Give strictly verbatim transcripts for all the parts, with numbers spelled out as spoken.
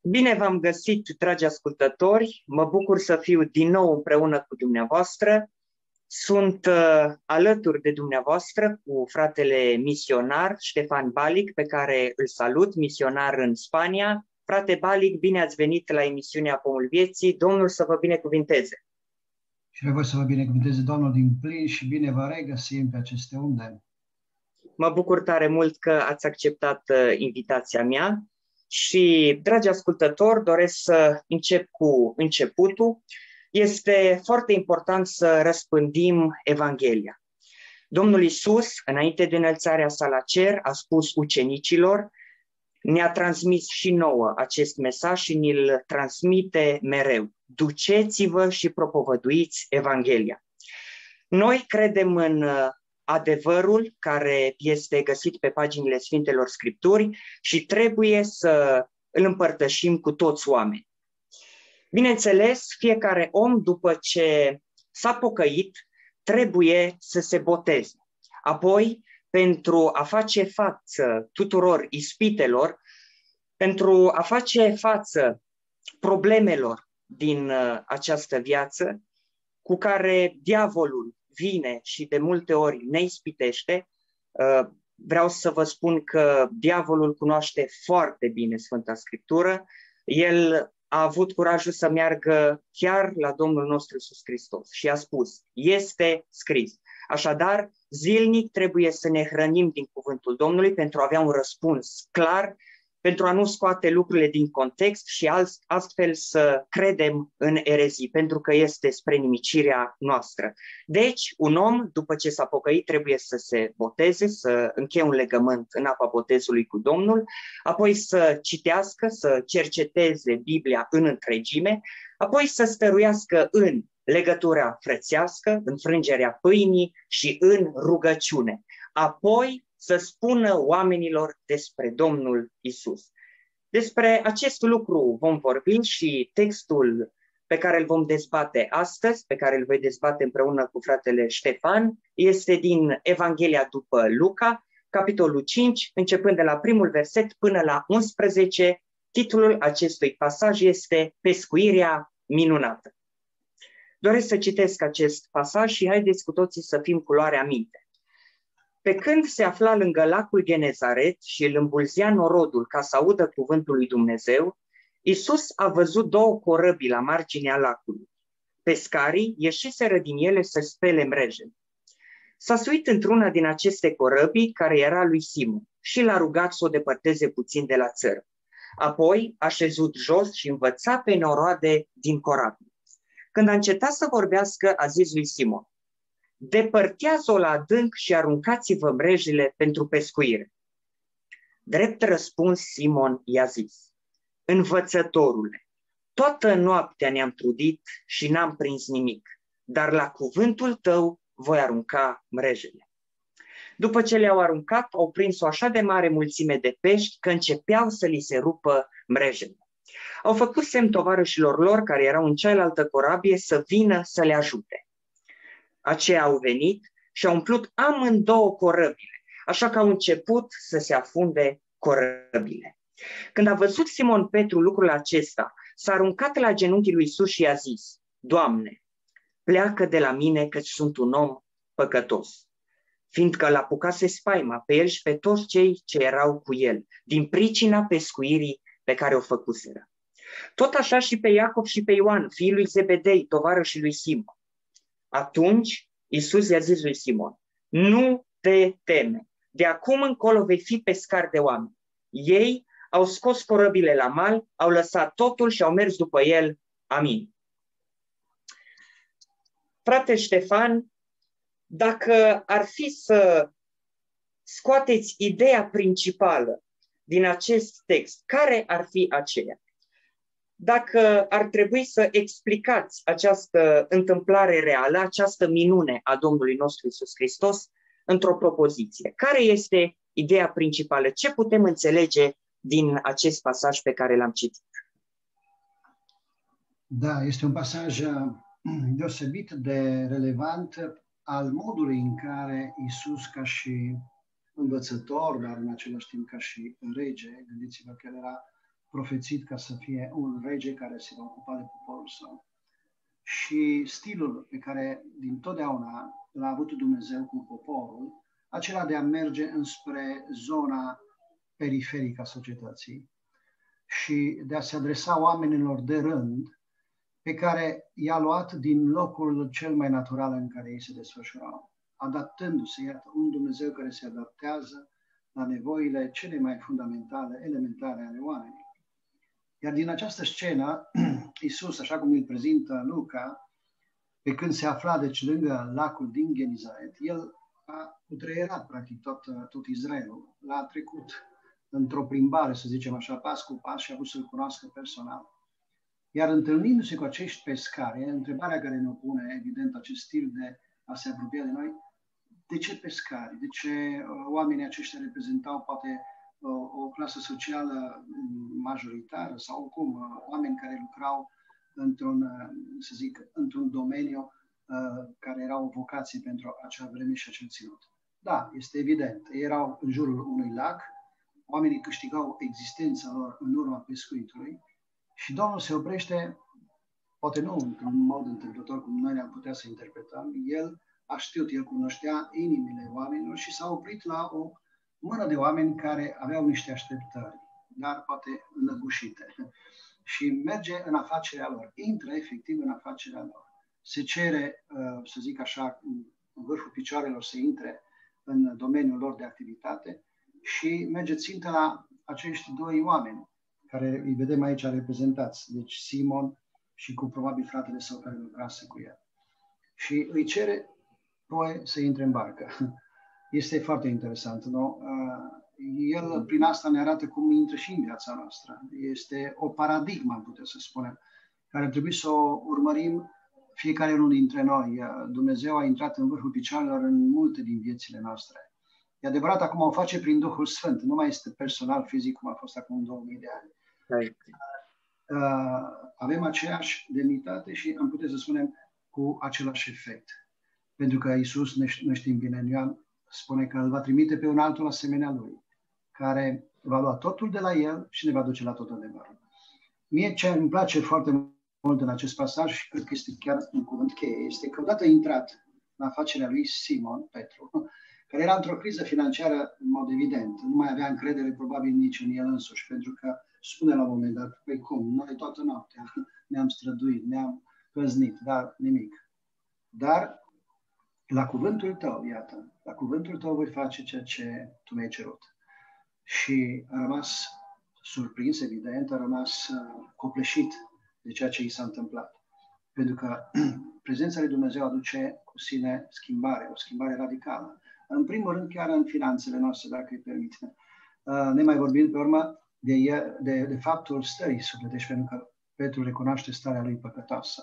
Bine v-am găsit, dragi ascultători! Mă bucur să fiu din nou împreună cu dumneavoastră. Sunt uh, alături de dumneavoastră cu fratele misionar Ștefan Balic, pe care îl salut, misionar în Spania. Frate Balic, bine ați venit la emisiunea Pomul Vieții. Domnul să vă binecuvinteze! Și vreau să vă binecuvinteze Domnul din plin și bine vă regăsim pe aceste unde. Mă bucur tare mult că ați acceptat uh, invitația mea. Și, dragi ascultători, doresc să încep cu începutul. Este foarte important să răspândim Evanghelia. Domnul Iisus, înainte de înălțarea sa la cer, a spus ucenicilor, ne-a transmis și nouă acest mesaj și ni-l transmite mereu. Duceți-vă și propovăduiți Evanghelia. Noi credem în adevărul care este găsit pe paginile Sfintelor Scripturi și trebuie să îl împărtășim cu toți oamenii. Bineînțeles, fiecare om, după ce s-a pocăit, trebuie să se boteze. Apoi, pentru a face față tuturor ispitelor, pentru a face față problemelor din această viață, cu care diavolul vine și de multe ori ne ispitește, vreau să vă spun că diavolul cunoaște foarte bine Sfânta Scriptură. El a avut curajul să meargă chiar la Domnul nostru Iisus Hristos și a spus, este scris. Așadar, zilnic trebuie să ne hrănim din cuvântul Domnului pentru a avea un răspuns clar, pentru a nu scoate lucrurile din context și astfel să credem în erezii, pentru că este spre nimicirea noastră. Deci, un om, după ce s-a pocăit, trebuie să se boteze, să încheie un legământ în apa botezului cu Domnul, apoi să citească, să cerceteze Biblia în întregime, apoi să stăruiască în legătura frățească, în frângerea pâinii și în rugăciune. Apoi să spună oamenilor despre Domnul Isus. Despre acest lucru vom vorbi și textul pe care îl vom dezbate astăzi, pe care îl voi dezbate împreună cu fratele Ștefan, este din Evanghelia după Luca, capitolul cinci, începând de la primul verset până la unsprezece. Titlul acestui pasaj este Pescuirea minunată. Doresc să citesc acest pasaj și haideți cu toții să fim cu luarea minte. Pe când se afla lângă lacul Genezaret și îl îmbulzea norodul ca să audă cuvântul lui Dumnezeu, Iisus a văzut două corăbii la marginea lacului. Pescarii ieșiseră din ele să spele mrejele. S-a suit într-una din aceste corăbii, care era lui Simon, și l-a rugat să o depărteze puțin de la țără. Apoi a șezut jos și învăța pe noroade din corabie. Când a încetat să vorbească, a zis lui Simon, depărtează-o la adânc și aruncați-vă mrejele pentru pescuire. Drept răspuns, Simon i-a zis, învățătorule, toată noaptea ne-am trudit și n-am prins nimic, dar la cuvântul tău voi arunca mrejele. După ce le-au aruncat, au prins o așa de mare mulțime de pești că începeau să li se rupă mrejele. Au făcut semn tovarășilor lor care erau în cealaltă corabie să vină să le ajute. Aceia au venit și au umplut amândouă corăbile, așa că au început să se afunde corăbile. Când a văzut Simon Petru lucrul acesta, s-a aruncat la genunchii lui Iisus și i-a zis, Doamne, pleacă de la mine căci sunt un om păcătos, fiindcă l-apucase spaima pe el și pe toți cei ce erau cu el, din pricina pescuirii pe care o făcuseră. Tot așa și pe Iacov și pe Ioan, fiii lui Zebedei, tovarășii lui Simon. Atunci Iisus i-a zis lui Simon, nu te teme, de acum încolo vei fi pescar de oameni. Ei au scos corăbile la mal, au lăsat totul și au mers după el. Amin. Frate Ștefan, dacă ar fi să scoateți ideea principală din acest text, care ar fi aceea? Dacă ar trebui să explicați această întâmplare reală, această minune a Domnului nostru Iisus Hristos într-o propoziție, care este ideea principală? Ce putem înțelege din acest pasaj pe care l-am citit? Da, este un pasaj deosebit de relevant al modului în care Iisus, ca și învățător, dar în același timp ca și rege, gândiți-vă că el era profețit ca să fie un rege care se va ocupa de poporul său. Și stilul pe care din totdeauna l-a avut Dumnezeu cu poporul, acela de a merge înspre zona periferică a societății și de a se adresa oamenilor de rând pe care i-a luat din locul cel mai natural în care ei se desfășurau, adaptându-se, iată, un Dumnezeu care se adaptează la nevoile cele mai fundamentale, elementare ale oamenilor. Iar din această scenă, Iisus, așa cum îl prezintă Luca, pe când se afla deci lângă lacul din Genizaret, el a cutreierat practic tot, tot Israelul, l-a trecut într-o plimbare, să zicem așa, pas cu pas și a vrut să-l cunoască personal. Iar întâlnindu-se cu acești pescari, întrebarea care ne pune, evident, acest stil de a se apropia de noi, de ce pescari? De ce uh, oamenii aceștia reprezentau poate uh, o clasă socială majoritară sau cum? Uh, oameni care lucrau într-un, uh, să zic, într-un domeniu uh, care era o vocație pentru acea vreme și acel ținut. Da, este evident. Ei erau în jurul unui lac, oamenii câștigau existența lor în urma pescuitului și Domnul se oprește, poate nu într-un mod întâmplător cum noi ne-am putea să interpretăm, El a știut, El cunoștea inimile oamenilor și s-a oprit la o mână de oameni care aveau niște așteptări, dar poate înăbușite. Și merge în afacerea lor, intră efectiv în afacerea lor. Se cere, să zic așa, în vârful picioarelor să intre în domeniul lor de activitate și merge țintă la acești doi oameni, care îi vedem aici reprezentați, deci Simon și cu probabil fratele său care lucrase cu el. Și îi cere voie să intre în barcă. Este foarte interesant, nu? El prin asta ne arată cum intră și în viața noastră. Este o paradigmă, am putea să spunem, care ar trebui să o urmărim fiecare unul dintre noi. Dumnezeu a intrat în vârful picioarelor în multe din viețile noastre. E adevărat, acum o face prin Duhul Sfânt, nu mai este personal, fizic, cum a fost acum două mii de ani. Uh, avem aceeași demnitate și am putea să spunem cu același efect. Pentru că Iisus, ne știm bine, în Ioan spune că îl va trimite pe un altul asemenea lui, care va lua totul de la el și ne va duce la tot adevărul. Mie ce îmi place foarte mult în acest pasaj și cred că este chiar un cuvânt cheie, este că odată intrat în afacerea lui Simon, Petru, care era într-o criză financiară, în mod evident, nu mai avea încredere probabil nici în el însuși, pentru că spune la un moment dat, păi cum, noi toată noaptea ne-am străduit, ne-am căznit, dar nimic. Dar la cuvântul tău, iată, la cuvântul tău voi face ceea ce tu mi-ai cerut. Și a rămas surprins, evident, a rămas uh, copleșit de ceea ce i s-a întâmplat. Pentru că prezența lui Dumnezeu aduce cu sine schimbare, o schimbare radicală. În primul rând, chiar în finanțele noastre, dacă îi permite. Uh, ne mai vorbim pe urmă de, de, de faptul stării sufletești, pentru că Petru recunoaște starea lui păcătoasă.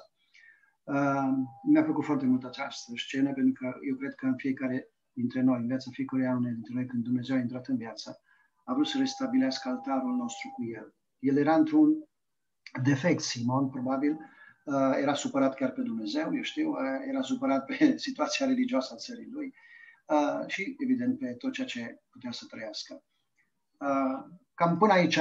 Uh, mi-a plăcut foarte mult această scenă, pentru că eu cred că în fiecare dintre noi, în viața fiecăruia unei dintre noi, când Dumnezeu a intrat în viață, a vrut să restabilească altarul nostru cu el. El era într-un defect, Simon, probabil, uh, era supărat chiar pe Dumnezeu, eu știu, uh, era supărat pe situația religioasă a țării lui uh, și, evident, pe tot ceea ce putea să trăiască. Uh, cam până aici,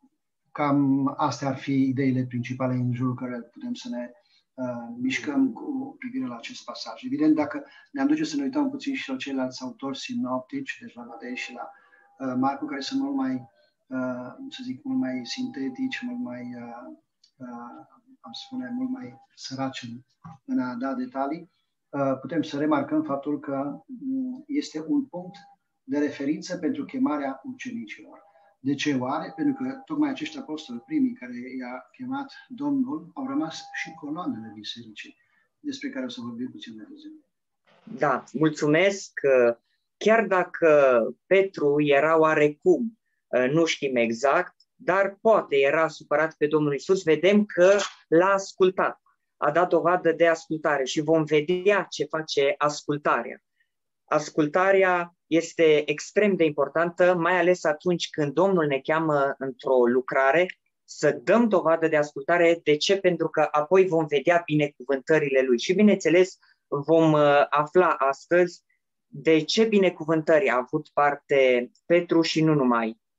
cam astea ar fi ideile principale în jurul care putem să ne Uh, mișcăm cu privire la acest pasaj. Evident, dacă ne-am duce să ne uităm puțin și la ceilalți autori sinoptici, deci la Matei și la uh, Marcu, care sunt mult mai, uh, să zic, mult mai sintetici, mult mai, uh, uh, am spune, mult mai săraci în, în a da detalii, uh, putem să remarcăm faptul că um, este un punct de referință pentru chemarea ucenicilor. De ce oare? Pentru că tocmai acești apostoli primii care i-a chemat Domnul au rămas și coloanele bisericii, despre care o să vorbim puțin mai târziu. Da, mulțumesc. Chiar dacă Petru era oarecum, nu știm exact, dar poate era supărat pe Domnul Iisus, vedem că l-a ascultat. A dat dovadă de ascultare și vom vedea ce face ascultarea. Ascultarea este extrem de importantă, mai ales atunci când Domnul ne cheamă într-o lucrare, să dăm dovadă de ascultare. De ce? Pentru că apoi vom vedea binecuvântările Lui. Și bineînțeles vom afla astăzi de ce binecuvântări a avut parte Petru și nu numai.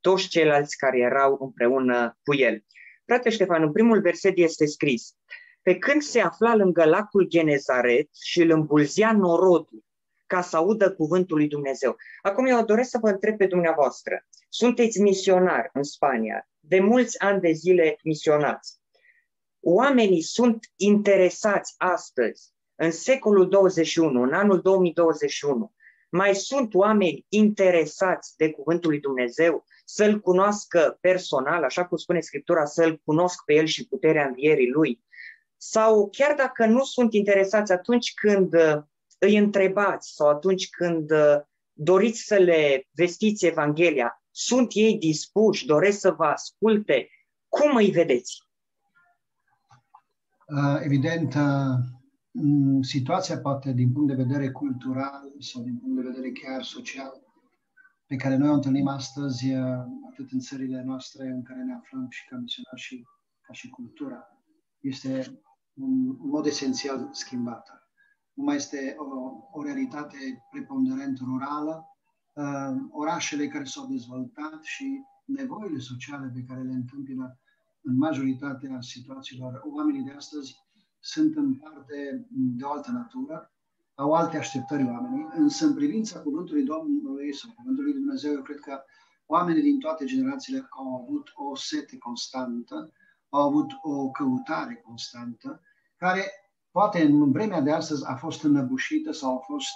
toți ceilalți care erau împreună cu el. Frate Ștefan, în primul verset este scris: pe când se afla lângă lacul Genezaret și îl îmbulzea norodul ca să audă cuvântul lui Dumnezeu. Acum eu doresc să vă întreb pe dumneavoastră. Sunteți misionari în Spania, de mulți ani de zile misionați. Oamenii sunt interesați astăzi, în secolul douăzeci și unu, în anul două mii douăzeci și unu, mai sunt oameni interesați de cuvântul lui Dumnezeu, să-L cunoască personal, așa cum spune Scriptura, să-L cunosc pe El și puterea învierii Lui? Sau chiar dacă nu sunt interesați, atunci când îi întrebați sau atunci când doriți să le vestiți Evanghelia, sunt ei dispuși, doresc să vă asculte? Cum îi vedeți? Evident, situația poate din punct de vedere cultural sau din punct de vedere chiar social pe care noi o întâlnim astăzi, atât în țările noastre în care ne aflăm și ca misionari și ca și cultura, este în mod esențial schimbată. Nu mai este o, o realitate preponderent rurală, uh, orașele care s-au dezvoltat și nevoile sociale pe care le întâmpină în majoritatea situațiilor. Oamenii de astăzi sunt în parte de o altă natură, au alte așteptări oamenii, însă în privința cuvântului Domnului sau cuvântului Dumnezeu, eu cred că oamenii din toate generațiile au avut o sete constantă, au avut o căutare constantă, care poate în vremea de astăzi a fost înăbușită sau a fost,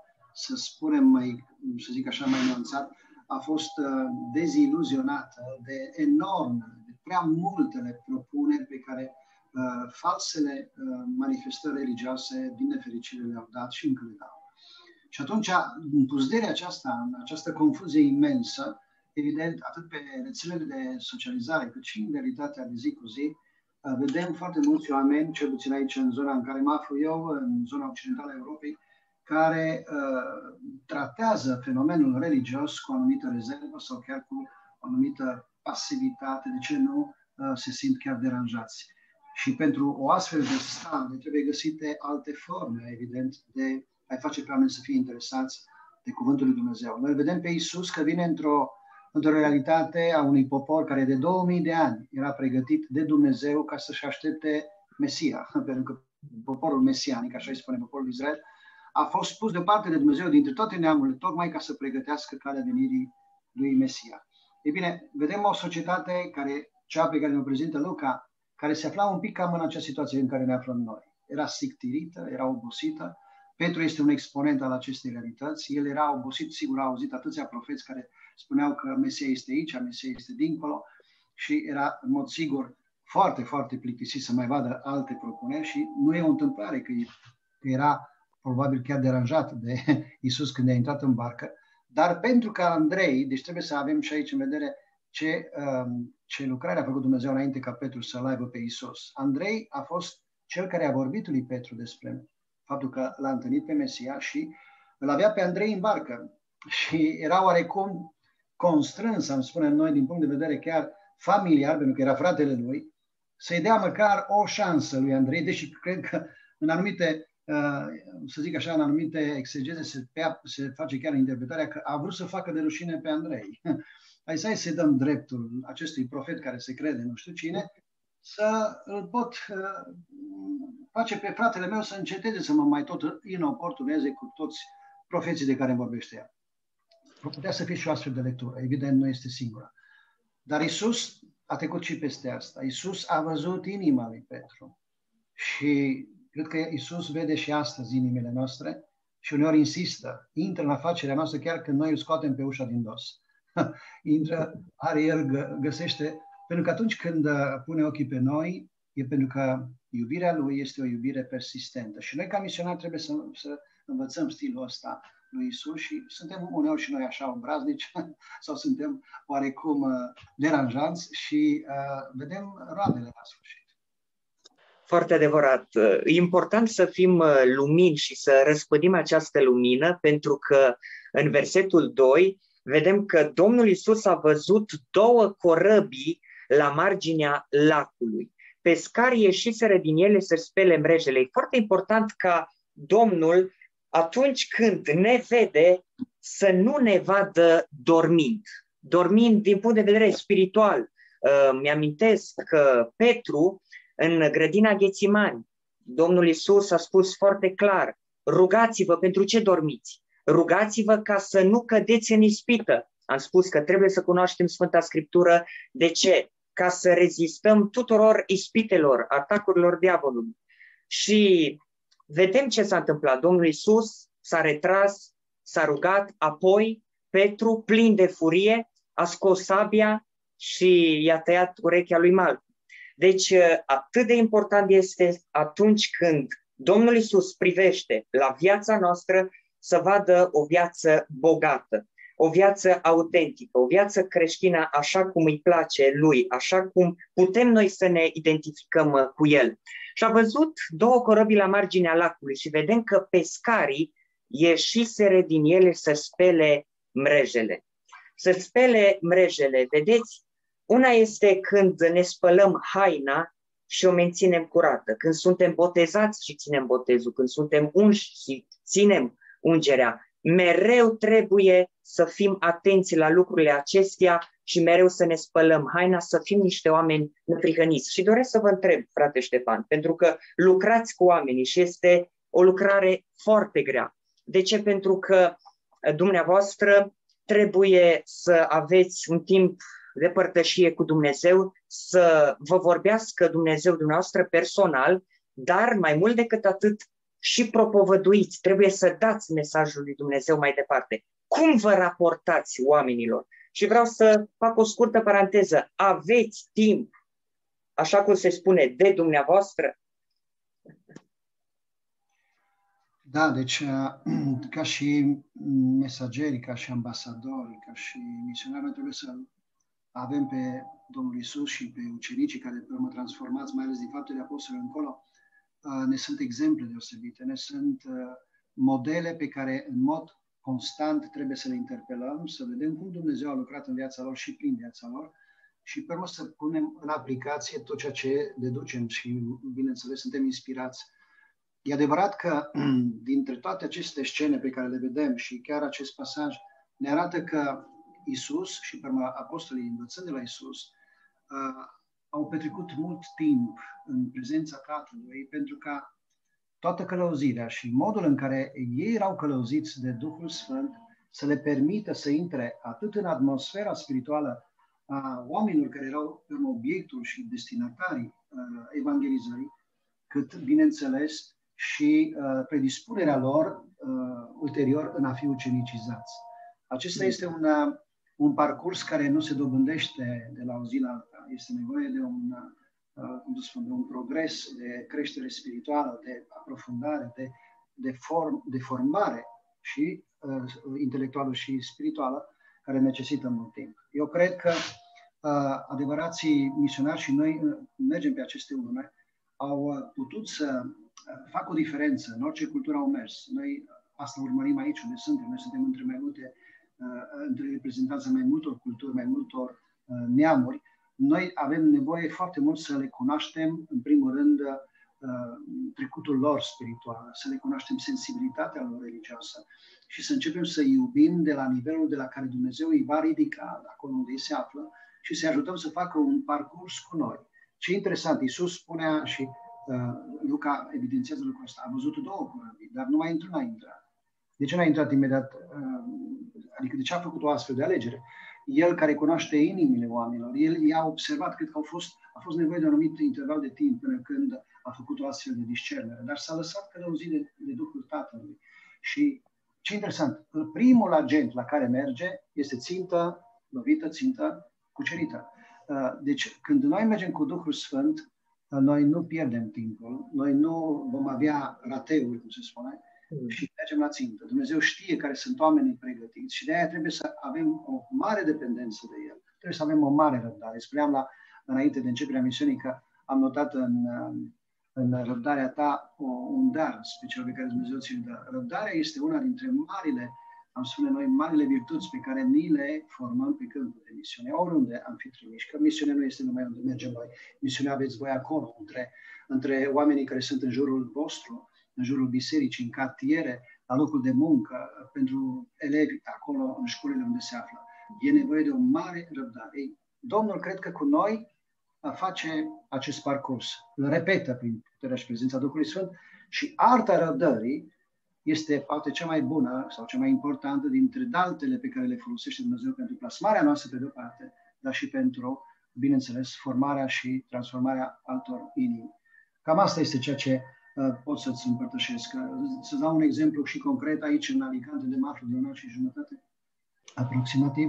să spunem mai, să zic așa mai nuanțat, a fost deziluzionată de enorme, de prea multele propuneri pe care uh, falsele uh, manifestări religioase din nefericire le-au dat și încă le dau. Și atunci, în puzderea aceasta, în această confuzie imensă, evident, atât pe rețelele de socializare, cât și în realitatea de zi cu zi, vedem foarte mulți oameni, cel puțin aici în zona în care mă aflu eu, în zona occidentală a Europei, care uh, tratează fenomenul religios cu o anumită rezervă sau chiar cu o anumită pasivitate, de ce nu uh, se simt chiar deranjați. Și pentru o astfel de stare trebuie găsite alte forme, evident, de a face pe oameni să fie interesați de cuvântul lui Dumnezeu. Noi vedem pe Iisus că vine într-o într-o realitate a unui popor care de două mii de ani era pregătit de Dumnezeu ca să-și aștepte Mesia, pentru că poporul mesianic, așa îi spune poporul Israel, a fost pus deoparte de Dumnezeu dintre toate neamurile, tocmai ca să pregătească calea venirii lui Mesia. Ei bine, vedem o societate care, cea pe care ne-o prezintă Luca, care se afla un pic cam în acea situație în care ne aflăm noi. Era sictirită, era obosită. Petru este un exponent al acestei realități. El era obosit, sigur, a auzit atâția profeți care spuneau că Mesia este aici, Mesia este dincolo și era, în mod sigur, foarte, foarte plictisit să mai vadă alte propuneri și nu e o întâmplare că era probabil chiar deranjat de Iisus când a intrat în barcă, dar pentru că Andrei, deci trebuie să avem și aici în vedere ce, ce lucrare a făcut Dumnezeu înainte ca Petru să-l aibă pe Iisus. Andrei a fost cel care a vorbit lui Petru despre faptul că l-a întâlnit pe Mesia și îl avea pe Andrei în barcă și era oarecum constrâns, am spune noi, din punct de vedere chiar familiar, pentru că era fratele lui, să-i dea măcar o șansă lui Andrei, deși cred că în anumite, să zic așa, în anumite exegeze se, se face chiar interpretarea că a vrut să facă de rușine pe Andrei. Hai să să-i dăm dreptul acestui profet care se crede nu știu cine, să îl pot face pe fratele meu să înceteze să mă mai tot inoportuneze cu toți profeții de care vorbește el. Putea să fie și o astfel de lectură, evident nu este singura. Dar Iisus a trecut și peste asta. Iisus a văzut inima lui Petru și cred că Iisus vede și astăzi inimile noastre și uneori insistă, intră în afacerea noastră chiar când noi îl scoatem pe ușa din dos. Intră, are el, găsește, pentru că atunci când pune ochii pe noi, e pentru că iubirea lui este o iubire persistentă. Și noi ca misionari trebuie să, să învățăm stilul ăsta lui Iisus și suntem uneori și noi așa obraznici sau suntem oarecum uh, deranjanți și uh, vedem roadele la sfârșit. Foarte adevărat. E important să fim lumini și să răspândim această lumină, pentru că în versetul doi vedem că Domnul Iisus a văzut două corăbii la marginea lacului. Pescarii ieșiseră din ele să spele mrejele. E foarte important ca Domnul, atunci când ne vede, să nu ne vadă dormind. dormind din punct de vedere spiritual. Mi-amintesc că Petru, în grădina Ghețimani, Domnul Iisus a spus foarte clar, rugați-vă pentru ce dormiți? Rugați-vă ca să nu cădeți în ispită. Am spus că trebuie să cunoaștem Sfânta Scriptură. De ce? Ca să rezistăm tuturor ispitelor, atacurilor diavolului. Și vedem ce s-a întâmplat. Domnul Iisus s-a retras, s-a rugat, apoi Petru, plin de furie, a scos sabia și i-a tăiat urechea lui Malcu. Deci atât de important este atunci când Domnul Iisus privește la viața noastră să vadă o viață bogată, o viață autentică, o viață creștină așa cum îi place lui, așa cum putem noi să ne identificăm cu el. Și a văzut două corăbii la marginea lacului și vedem că pescarii ieșiseră din ele să spele mrejele. Să spele mrejele, vedeți? Una este când ne spălăm haina și o menținem curată, când suntem botezați și ținem botezul, când suntem unși și ținem ungerea. Mereu trebuie să fim atenți la lucrurile acestea și mereu să ne spălăm haina, să fim niște oameni neprihăniți. Și doresc să vă întreb, frate Ștefan, pentru că lucrați cu oamenii și este o lucrare foarte grea. De ce? Pentru că dumneavoastră trebuie să aveți un timp de părtășie cu Dumnezeu, să vă vorbească Dumnezeu dumneavoastră personal, dar mai mult decât atât și propovăduiți, trebuie să dați mesajul lui Dumnezeu mai departe. Cum vă raportați oamenilor? Și vreau să fac o scurtă paranteză. Aveți timp, așa cum se spune, de dumneavoastră? Da, deci ca și mesageri, ca și ambasadori, ca și misionari, noi trebuie să avem pe Domnul Iisus și pe ucenicii care pe urmă transformați, mai ales din Faptele Apostolilor încolo, ne sunt exemple deosebite, ne sunt modele pe care în mod constant trebuie să le interpelăm, să vedem cum Dumnezeu a lucrat în viața lor și prin viața lor și pe urmă să punem în aplicație tot ceea ce deducem și, bineînțeles, suntem inspirați. E adevărat că dintre toate aceste scene pe care le vedem și chiar acest pasaj ne arată că Iisus și pe urmă apostolii învățând de la Iisus uh, au petrecut mult timp în prezența Tatălui pentru ca toată călăuzirea și modul în care ei erau călăuziți de Duhul Sfânt să le permită să intre atât în atmosfera spirituală a oamenilor care erau pe obiectul și destinatarii uh, evangelizării, cât, bineînțeles, și uh, predispunerea lor uh, ulterior în a fi ucenicizați. Acesta mm. este un, uh, un parcurs care nu se dobândește de la o zi la alta. Este nevoie de un, uh, cum să spun, de un progres, de creștere spirituală, de aprofundare, de, de, form, de formare și uh, intelectuală și spirituală, care necesită mult timp. Eu cred că uh, adevărații misionari și noi uh, mergem pe aceste urme, au uh, putut să fac o diferență în orice cultură au mers. Noi asta urmărim aici unde suntem. Noi suntem între mai multe, între reprezentanța mai multor culturi, mai multor neamuri. Noi avem nevoie foarte mult să le cunoaștem, în primul rând, trecutul lor spiritual, să le cunoaștem sensibilitatea lor religioasă și să începem să iubim de la nivelul de la care Dumnezeu îi va ridica, acolo unde ei se află, și să ajutăm să facă un parcurs cu noi. Ce interesant, Iisus spunea și Uh, Luca evidențiază lucrul ăsta. A văzut două corăbii, dar numai într-una a intrat. De ce n-a intrat imediat? Uh, adică de ce a făcut o astfel de alegere? El care cunoaște inimile oamenilor, el i-a observat, cred că au fost, a fost nevoie de un anumit interval de timp până când a făcut o astfel de discernere, dar s-a lăsat călăuzit de, de Duhul Tatălui. Și ce interesant, primul agent la care merge este țintă lovită, țintă cucerită. Uh, deci când noi mergem cu Duhul Sfânt, noi nu pierdem timpul, noi nu vom avea rateuri, cum se spune, mm. și mergem la țintă. Dumnezeu știe care sunt oamenii pregătiți și de aia trebuie să avem o mare dependență de El. Trebuie să avem o mare răbdare. Spuneam la, înainte de începerea misiunii că am notat în, în răbdarea ta o, un dar special pe care Dumnezeu ți-l dă. Răbdarea este una dintre marile, am spune noi, marile virtuți pe care ni le formăm pe câmpul de misiune, oriunde am fi trimiși. Că misiunea nu este numai unde mergem noi. Misiunea aveți voi acolo, între, între oamenii care sunt în jurul vostru, în jurul bisericii, în cartiere, la locul de muncă, pentru elevi, acolo, în școlile unde se află. E nevoie de o mare răbdare. Ei, Domnul cred că cu noi face acest parcurs, îl repetă prin puterea și prezența Duhului Sfânt și arta răbdării este poate cea mai bună sau cea mai importantă dintre daltele pe care le folosește Dumnezeu pentru plasmarea noastră pe de-o parte, dar și pentru, bineînțeles, formarea și transformarea altor inimi. Cam asta este ceea ce uh, pot să-ți împărtășesc. Să dau un exemplu și concret aici în Alicante, de mă aflu de un an și jumătate, aproximativ.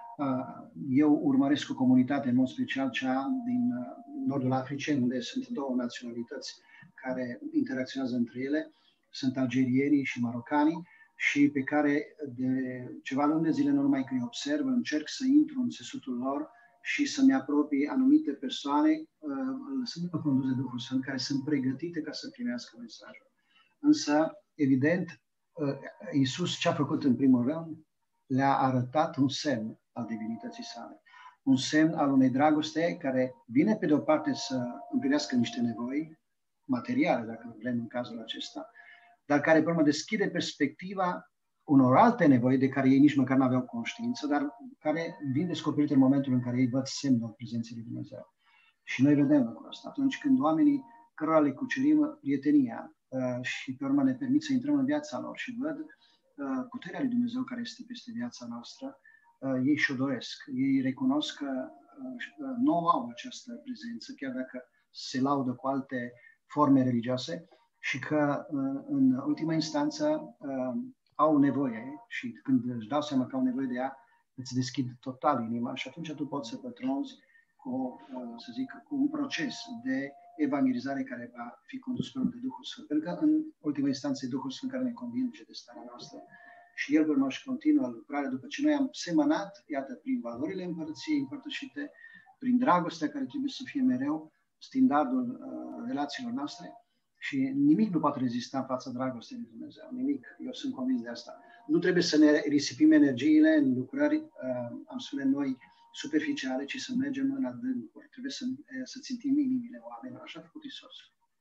Eu urmăresc o comunitate, în mod special cea din nordul Africii, unde sunt două naționalități care interacționează între ele. Sunt algerienii și marocanii și pe care de ceva luni de zile, nu numai că îi observ, încerc să intru în țesutul lor și să-mi apropii anumite persoane, lăsându-mă condus de Duhul Sfânt, care sunt pregătite ca să primească mesajul. Însă, evident, Iisus ce a făcut în primul rând? Le-a arătat un semn al divinității sale. Un semn al unei dragoste care vine pe de o parte să împlinească niște nevoi materiale, dacă vrem în cazul acesta, dar care pe urmă deschide perspectiva unor alte nevoi de care ei nici măcar nu aveau conștiință, dar care vin descoperite în momentul în care ei văd semnul prezenței lui Dumnezeu. Și noi vedem lucrul ăsta. Atunci când oamenii cărora le cucerim prietenia uh, și pe urmă ne permit să intrăm în viața lor și văd uh, puterea lui Dumnezeu care este peste viața noastră, Uh, ei și-o doresc. Ei recunosc că uh, nu au această prezență, chiar dacă se laudă cu alte forme religioase și că, uh, în ultima instanță, uh, au nevoie și când își dau seama că au nevoie de ea, îți deschid total inima și atunci tu poți să pătrunzi cu, uh, să zic, cu un proces de evangelizare care va fi condus pe de Duhul Sfânt. Pentru că, în ultima instanță, e Duhul Sfânt care ne convinge de starea noastră. Și El urmă și continuă lucrarea după ce noi am semănat, iată, prin valorile împărăției împărtășite, prin dragostea care trebuie să fie mereu standardul uh, relațiilor noastre și nimic nu poate rezista în fața dragostei lui Dumnezeu, nimic, eu sunt convins de asta. Nu trebuie să ne risipim energiile în lucrări, uh, am spune noi, superficiale, ci să mergem în adâncuri, trebuie să, să țintim inimile oamenilor, așa a făcut Iisus.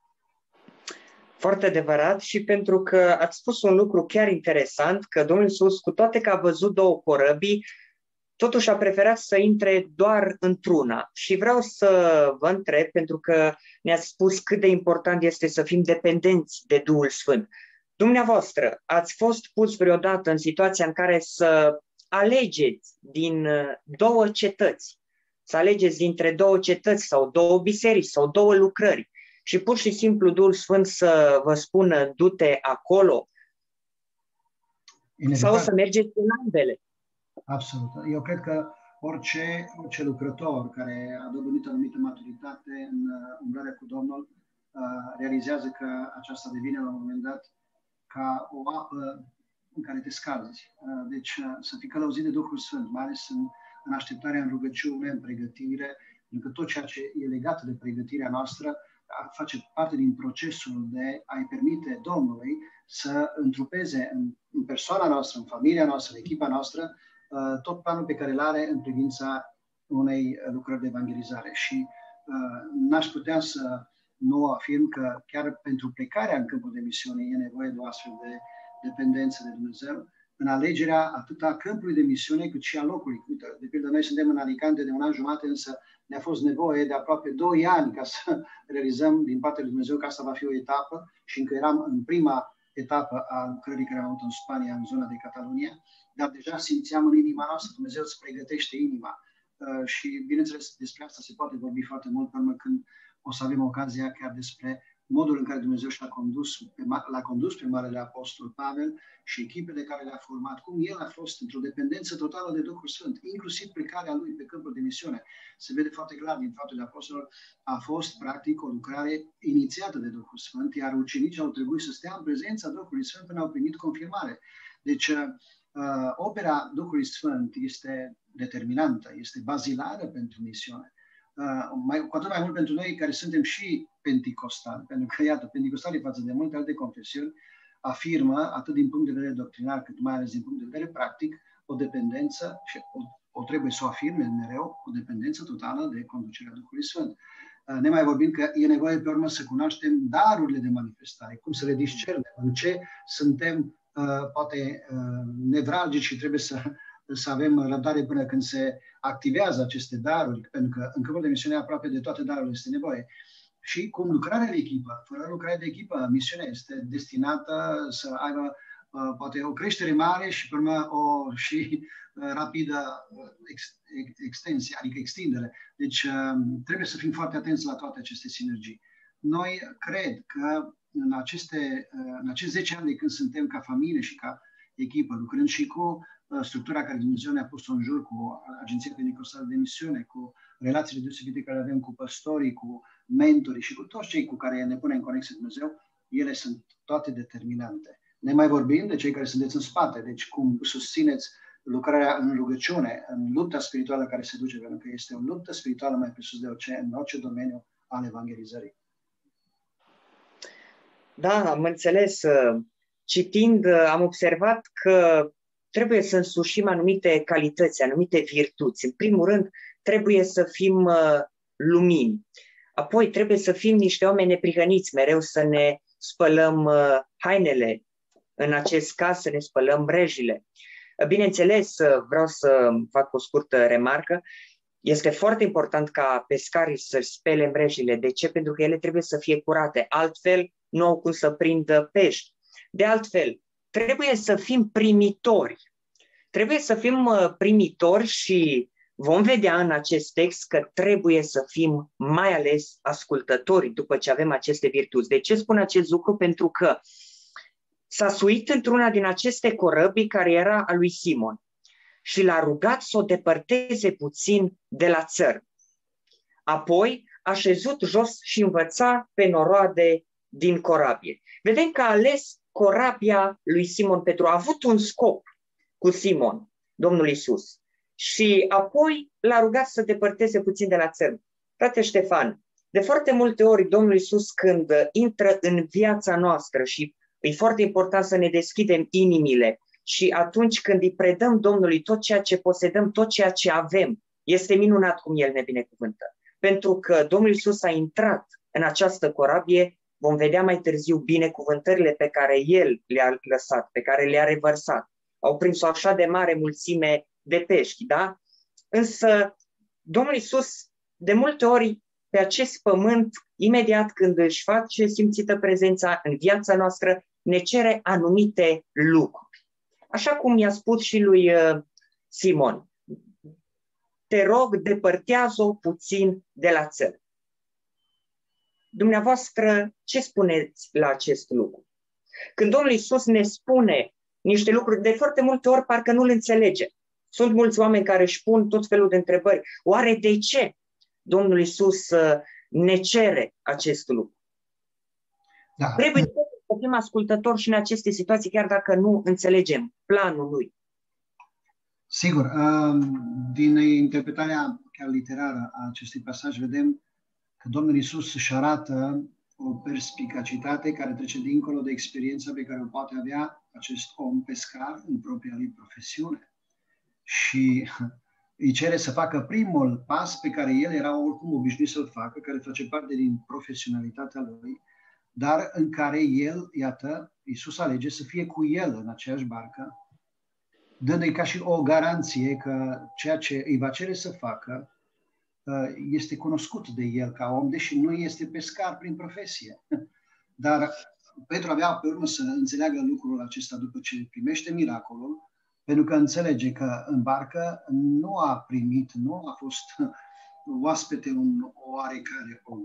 Foarte adevărat și pentru că ați spus un lucru chiar interesant, că Domnul Iisus, cu toate că a văzut două corăbii, totuși a preferat să intre doar într-una. Și vreau să vă întreb, pentru că ne-ați spus cât de important este să fim dependenți de Duhul Sfânt. Dumneavoastră, ați fost pus vreodată în situația în care să alegeți din două cetăți, să alegeți dintre două cetăți sau două biserici sau două lucrări, și pur și simplu Duhul Sfânt să vă spună, du-te acolo, inevitabil, sau să mergeți în ambele? Absolut. Eu cred că orice, orice lucrător care a dobândit anumită maturitate în umblarea cu Domnul realizează că aceasta devine la un moment dat ca o apă în care te scazi. Deci să fii călăuzit de Duhul Sfânt, mai ales în, în așteptarea, în rugăciune, în pregătire, pentru că tot ceea ce e legat de pregătirea noastră face parte din procesul de a-i permite Domnului să întrupeze în, în persoana noastră, în familia noastră, în echipa noastră, uh, tot planul pe care îl are în privința unei lucrări de evangelizare. Și uh, n-aș putea să nu afirm că chiar pentru plecarea în câmpul de misiune e nevoie de o astfel de dependență de Dumnezeu, în alegerea atât a câmpului de misiune cât și a locului. Uite, de pildă, noi suntem în Alicante de un an jumate, însă ne-a fost nevoie de aproape doi ani ca să realizăm din partea lui Dumnezeu că asta va fi o etapă și încă eram în prima etapă a lucrării care am avut în Spania, în zona de Catalonia, dar deja simțeam în inima noastră, Dumnezeu îți pregătește inima. Uh, și bineînțeles despre asta se poate vorbi foarte mult până când o să avem ocazia chiar despre modul în care Dumnezeu și-a condus, l-a condus pe Marele Apostol Pavel și echipele care le-a format, cum el a fost într-o dependență totală de Duhul Sfânt, inclusiv plecarea lui pe câmpul de misiune. Se vede foarte clar din Faptele Apostolilor, a fost practic o lucrare inițiată de Duhul Sfânt, iar ucenicii au trebuit să stea în prezența Duhului Sfânt până au primit confirmare. Deci, uh, opera Duhului Sfânt este determinantă, este bazilară pentru misiune. Uh, mai, cu atât mai mult pentru noi care suntem și penticostali, pentru că, iată, penticostalii față de multe alte confesiuni afirmă, atât din punct de vedere doctrinar, cât mai ales din punct de vedere practic, o dependență, și o, o trebuie să o afirme mereu, o dependență totală de conducerea Duhului Sfânt. Uh, ne mai vorbim că e nevoie pe urmă să cunoaștem darurile de manifestare, cum să le discernem, în ce suntem uh, poate uh, nevralgici și trebuie să să avem răbdare până când se activează aceste daruri, pentru că în câmpul de misiune aproape de toate darurile este nevoie. Și cum lucrarea de echipă, fără lucrarea de echipă, misiunea este destinată să aibă uh, poate o creștere mare și pe urmă o și uh, rapidă ex, ex, extensie, adică extindere. Deci uh, trebuie să fim foarte atenți la toate aceste sinergii. Noi cred că în aceste, uh, în acești zece ani de când suntem ca familie și ca echipă, lucrând și cu uh, structura care Dumnezeu ne-a pus în jur, cu Agenția Pentecostală de Misiune, cu relațiile deosebite care le avem cu păstorii, cu mentorii și cu toți cei cu care ne pune în conexie Dumnezeu, ele sunt toate determinante. Ne mai vorbim de cei care sunteți în spate, deci cum susțineți lucrarea în rugăciune, în lupta spirituală care se duce, pentru că este o luptă spirituală mai presus de orice, în orice domeniu al evangelizării. Da, am înțeles. Citind, am observat că trebuie să însușim anumite calități, anumite virtuți. În primul rând, trebuie să fim lumini. Apoi trebuie să fim niște oameni neprihăniți, mereu să ne spălăm uh, hainele, în acest caz să ne spălăm mrejile. Bineînțeles, vreau să fac o scurtă remarcă, este foarte important ca pescarii să-și spele mrejile. De ce? Pentru că ele trebuie să fie curate, altfel nu au cum să prindă pești. De altfel, trebuie să fim primitori. Trebuie să fim uh, primitori și vom vedea în acest text că trebuie să fim mai ales ascultători după ce avem aceste virtuți. De ce spun acest lucru? Pentru că s-a suit într-una din aceste corăbii care era a lui Simon și l-a rugat să o depărteze puțin de la țărm. Apoi a șezut jos și învăța pe noroade din corabie. Vedem că a ales corabia lui Simon Petru. A avut un scop cu Simon, Domnul Iisus. Și apoi l-a rugat să depărteze puțin de la țărm. Frate Ștefan, de foarte multe ori Domnul Iisus când intră în viața noastră și e foarte important să ne deschidem inimile și atunci când îi predăm Domnului tot ceea ce posedăm, tot ceea ce avem, este minunat cum El ne binecuvântă. Pentru că Domnul Iisus a intrat în această corabie, vom vedea mai târziu binecuvântările pe care El le-a lăsat, pe care le-a revărsat. Au prins o așa de mare mulțime de pești, da? Însă Domnul Iisus de multe ori pe acest pământ, imediat când își face simțită prezența în viața noastră, ne cere anumite lucruri. Așa cum i-a spus și lui Simon, te rog, depărtează-o puțin de la țărm. Dumneavoastră, ce spuneți la acest lucru? Când Domnul Iisus ne spune niște lucruri, de foarte multe ori parcă nu le înțelege. Sunt mulți oameni care își pun tot felul de întrebări. Oare de ce Domnul Iisus ne cere acest lucru? Da. Trebuie să fim ascultători și în aceste situații, chiar dacă nu înțelegem planul lui. Sigur. Din interpretarea chiar literară a acestui pasaj vedem că Domnul Iisus își arată o perspicacitate care trece dincolo de experiența pe care o poate avea acest om pescar în propria lui profesiune. Și îi cere să facă primul pas pe care el era oricum obișnuit să-l facă, care face parte din profesionalitatea lui, dar în care el, iată, Iisus alege să fie cu el în aceeași barcă, dându-i ca și o garanție că ceea ce îi va cere să facă este cunoscut de el ca om, deși nu este pescar prin profesie. Dar Petru avea pe urmă să înțeleagă lucrul acesta după ce primește miracolul, pentru că înțelege că în barcă nu a primit, nu a fost oaspete un oarecare om,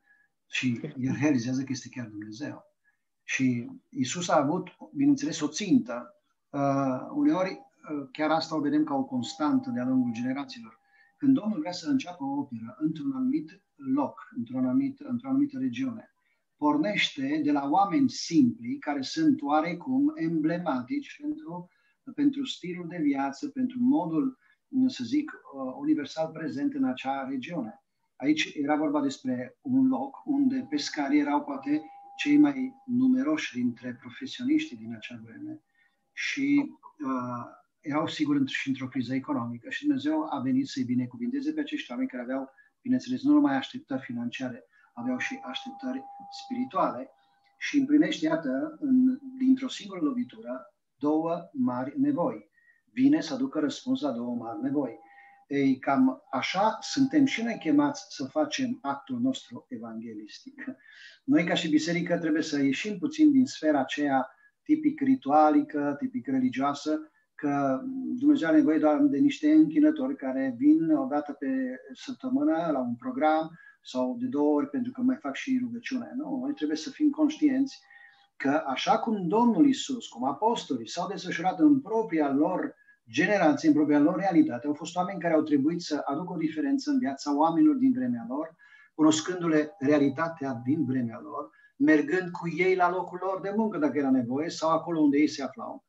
și el realizează că este chiar Dumnezeu. Și Iisus a avut, bineînțeles, o țintă. Uh, uneori, uh, chiar asta o vedem ca o constantă de-a lungul generațiilor. Când Domnul vrea să înceapă o operă într-un anumit loc, într-o anumit, într-o anumită regiune, pornește de la oameni simpli, care sunt oarecum emblematici pentru pentru stilul de viață, pentru modul, să zic, universal prezent în acea regiune. Aici era vorba despre un loc unde pescarii erau poate cei mai numeroși dintre profesioniștii din acea vreme și uh, erau sigur și într-o criză economică și Dumnezeu a venit să-i binecuvinteze pe acești oameni care aveau, bineînțeles, nu numai așteptări financiare, aveau și așteptări spirituale și împlinește, iată, în, dintr-o singură lovitură, două mari nevoi. vine să aducă răspuns la două mari nevoi. Ei, cam așa suntem și noi chemați să facem actul nostru evanghelistic. Noi, ca și biserică, trebuie să ieșim puțin din sfera aceea tipic ritualică, tipic religioasă, că Dumnezeu are nevoie doar de niște închinători care vin o dată pe săptămână la un program sau de două ori pentru că mai fac și rugăciune. Nu, noi trebuie să fim conștienți că așa cum Domnul Iisus, cum apostolii s-au desfășurat în propria lor generație, în propria lor realitate, au fost oameni care au trebuit să aducă o diferență în viața oamenilor din vremea lor, cunoscându-le realitatea din vremea lor, mergând cu ei la locul lor de muncă dacă era nevoie sau acolo unde ei se aflau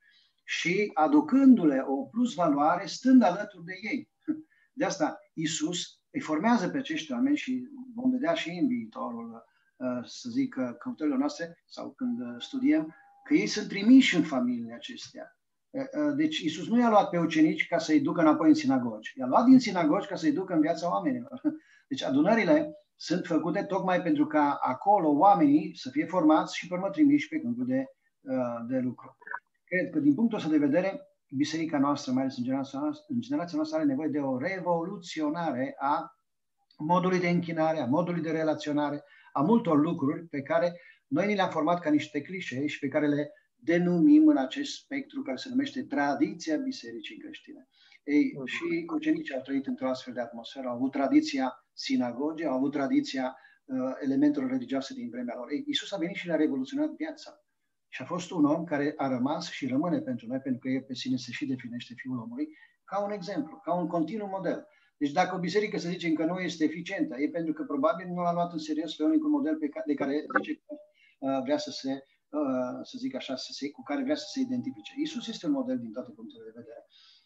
și aducându-le o plus valoare stând alături de ei. De asta Iisus îi formează pe acești oameni și vom vedea și în viitorul, să zic, căutările noastre sau când studiem, că ei sunt trimiși în familiile acestea. Deci Iisus nu i-a luat pe ucenici ca să-i ducă înapoi în sinagogi. I-a luat din sinagogi ca să-i ducă în viața oamenilor. Deci adunările sunt făcute tocmai pentru ca acolo oamenii să fie formați și pe urmă trimiși pe câmpul de, de lucru. Cred că din punctul ăsta de vedere, biserica noastră, mai ales în generația noastră, în generația noastră are nevoie de o revoluționare a modului de închinare, a modului de relaționare, a multor lucruri pe care noi ni le-am format ca niște clișee și pe care le denumim în acest spectru care se numește tradiția bisericii creștine. Ei, și ucenicii au trăit într-o astfel de atmosferă, au avut tradiția sinagogii, au avut tradiția uh, elementelor religioase din vremea lor. Ei, Iisus a venit și le-a revoluționat viața. Și a fost un om care a rămas și rămâne pentru noi, pentru că el pe sine se și definește Fiul omului, ca un exemplu, ca un continuu model. Deci dacă o biserică să zicem că nu este eficientă, e pentru că probabil nu l-a luat în serios pe unicul model pe care, de care zice că uh, vrea să se, uh, să zic așa, să se, cu care vrea să se identifice. Iisus este un model din toate punctele de vedere.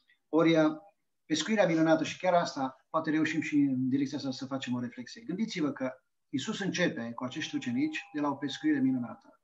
Ori pescuirea minunată, și chiar asta, poate reușim și în direcția asta să facem o reflexie. Gândiți-vă că Iisus începe cu acești ucenici de la o pescuire minunată.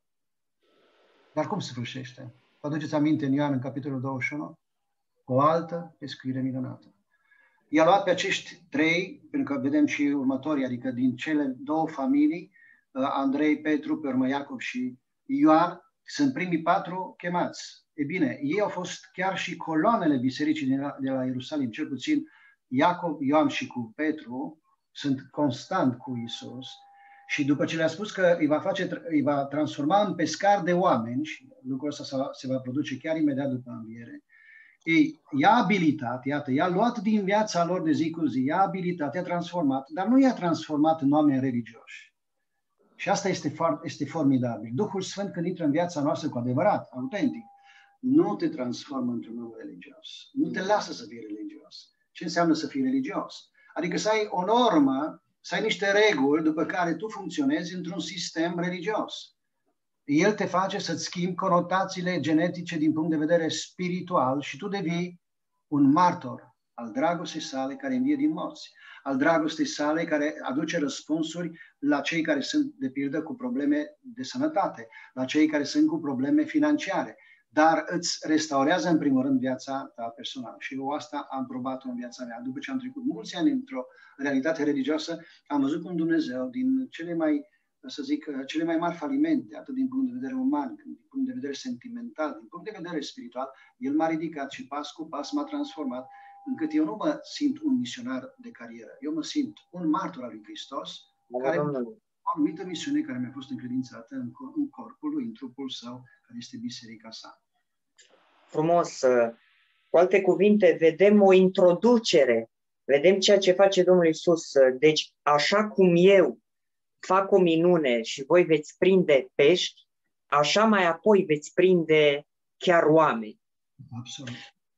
Dar cum se sfârșește? Vă aduceți aminte în Ioan, în capitolul douăzeci și unu? O altă pescuire minunată. I-a luat pe acești trei, pentru că vedem și următorii, adică din cele două familii, Andrei, Petru, pe urmă Iacov și Ioan, sunt primii patru chemați. E bine, ei au fost chiar și coloanele bisericii de la, de la Ierusalim, cel puțin Iacov, Ioan și cu Petru sunt constant cu Iisus. Și după ce le-a spus că îi va, face, îi va transforma în pescar de oameni, și lucrul ăsta se va produce chiar imediat după înviere, ei, i-a abilitat, iată, i-a luat din viața lor de zi cu zi, i-a abilitat, i-a transformat, dar nu i-a transformat în oameni religioși. Și asta este, este formidabil. Duhul Sfânt, când intră în viața noastră cu adevărat, autentic, nu te transformă într-un om religios. Nu te lasă să fii religios. Ce înseamnă să fii religios? Adică să ai o normă, să ai niște reguli după care tu funcționezi într-un sistem religios. El te face să-ți schimbi conotațiile genetice din punct de vedere spiritual și tu devii un martor al dragostei sale care învie din morți, al dragostei sale care aduce răspunsuri la cei care sunt, de pildă, cu probleme de sănătate, la cei care sunt cu probleme financiare, dar îți restaurează în primul rând viața ta personală. Și eu asta am probat în viața mea. După ce am trecut mulți ani într-o realitate religioasă, am văzut cum Dumnezeu, din cele mai, să zic, cele mai mari falimente, atât din punct de vedere uman, din punct de vedere sentimental, din punct de vedere spiritual, El m-a ridicat și pas cu pas m-a transformat, încât eu nu mă simt un misionar de carieră. Eu mă simt un martor al lui Hristos, care are o anumită misiune care mi-a fost încredințată în, în corpul lui, în trupul său, care este biserica sa. Frumos. Cu alte cuvinte, vedem o introducere, vedem ceea ce face Domnul Iisus. Deci, așa cum eu fac o minune și voi veți prinde pești, așa mai apoi veți prinde chiar oameni. Absolut.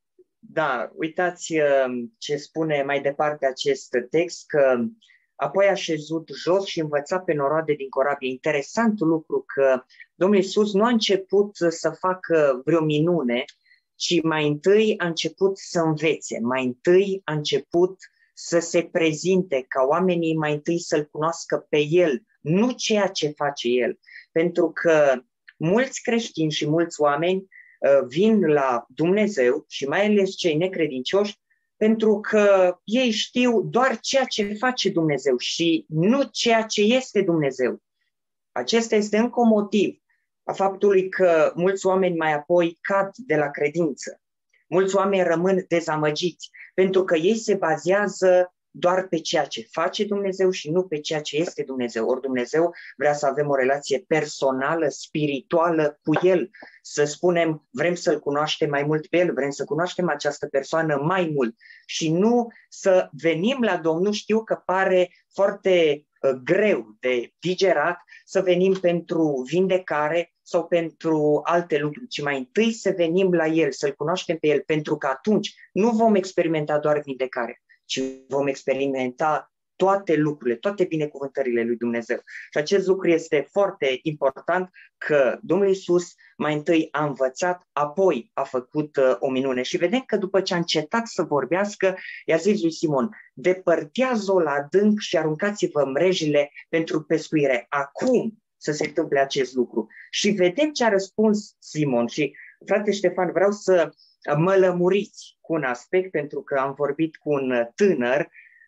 Da, uitați ce spune mai departe acest text, că apoi a șezut jos și învăța pe noroade din corabie. Interesant lucru că Domnul Iisus nu a început să facă vreo minune, ci mai întâi a început să învețe, mai întâi a început să se prezinte, ca oamenii mai întâi să-L cunoască pe El, nu ceea ce face El. Pentru că mulți creștini și mulți oameni vin la Dumnezeu și mai ales cei necredincioși pentru că ei știu doar ceea ce face Dumnezeu și nu ceea ce este Dumnezeu. Acesta este încă un motiv a faptului că mulți oameni mai apoi cad de la credință. Mulți oameni rămân dezamăgiți pentru că ei se bazează doar pe ceea ce face Dumnezeu și nu pe ceea ce este Dumnezeu. Ori Dumnezeu vrea să avem o relație personală, spirituală cu El. Să spunem, vrem să-L cunoaștem mai mult pe El, vrem să cunoaștem această persoană mai mult și nu să venim la Domnul. Știu că pare foarte uh, greu de digerat să venim pentru vindecare sau pentru alte lucruri, ci mai întâi să venim la El, să-L cunoaștem pe El, pentru că atunci nu vom experimenta doar vindecare, ci vom experimenta toate lucrurile, toate binecuvântările lui Dumnezeu. Și acest lucru este foarte important, că Domnul Iisus mai întâi a învățat, apoi a făcut uh, o minune. Și vedem că după ce a încetat să vorbească, i-a zis lui Simon, depărtează-o la adânc și aruncați-vă mrejile pentru pescuire. Acum să se întâmple acest lucru. Și vedem ce a răspuns Simon. Și, frate Ștefan, vreau să mă lămuriți cu un aspect, pentru că am vorbit cu un tânăr,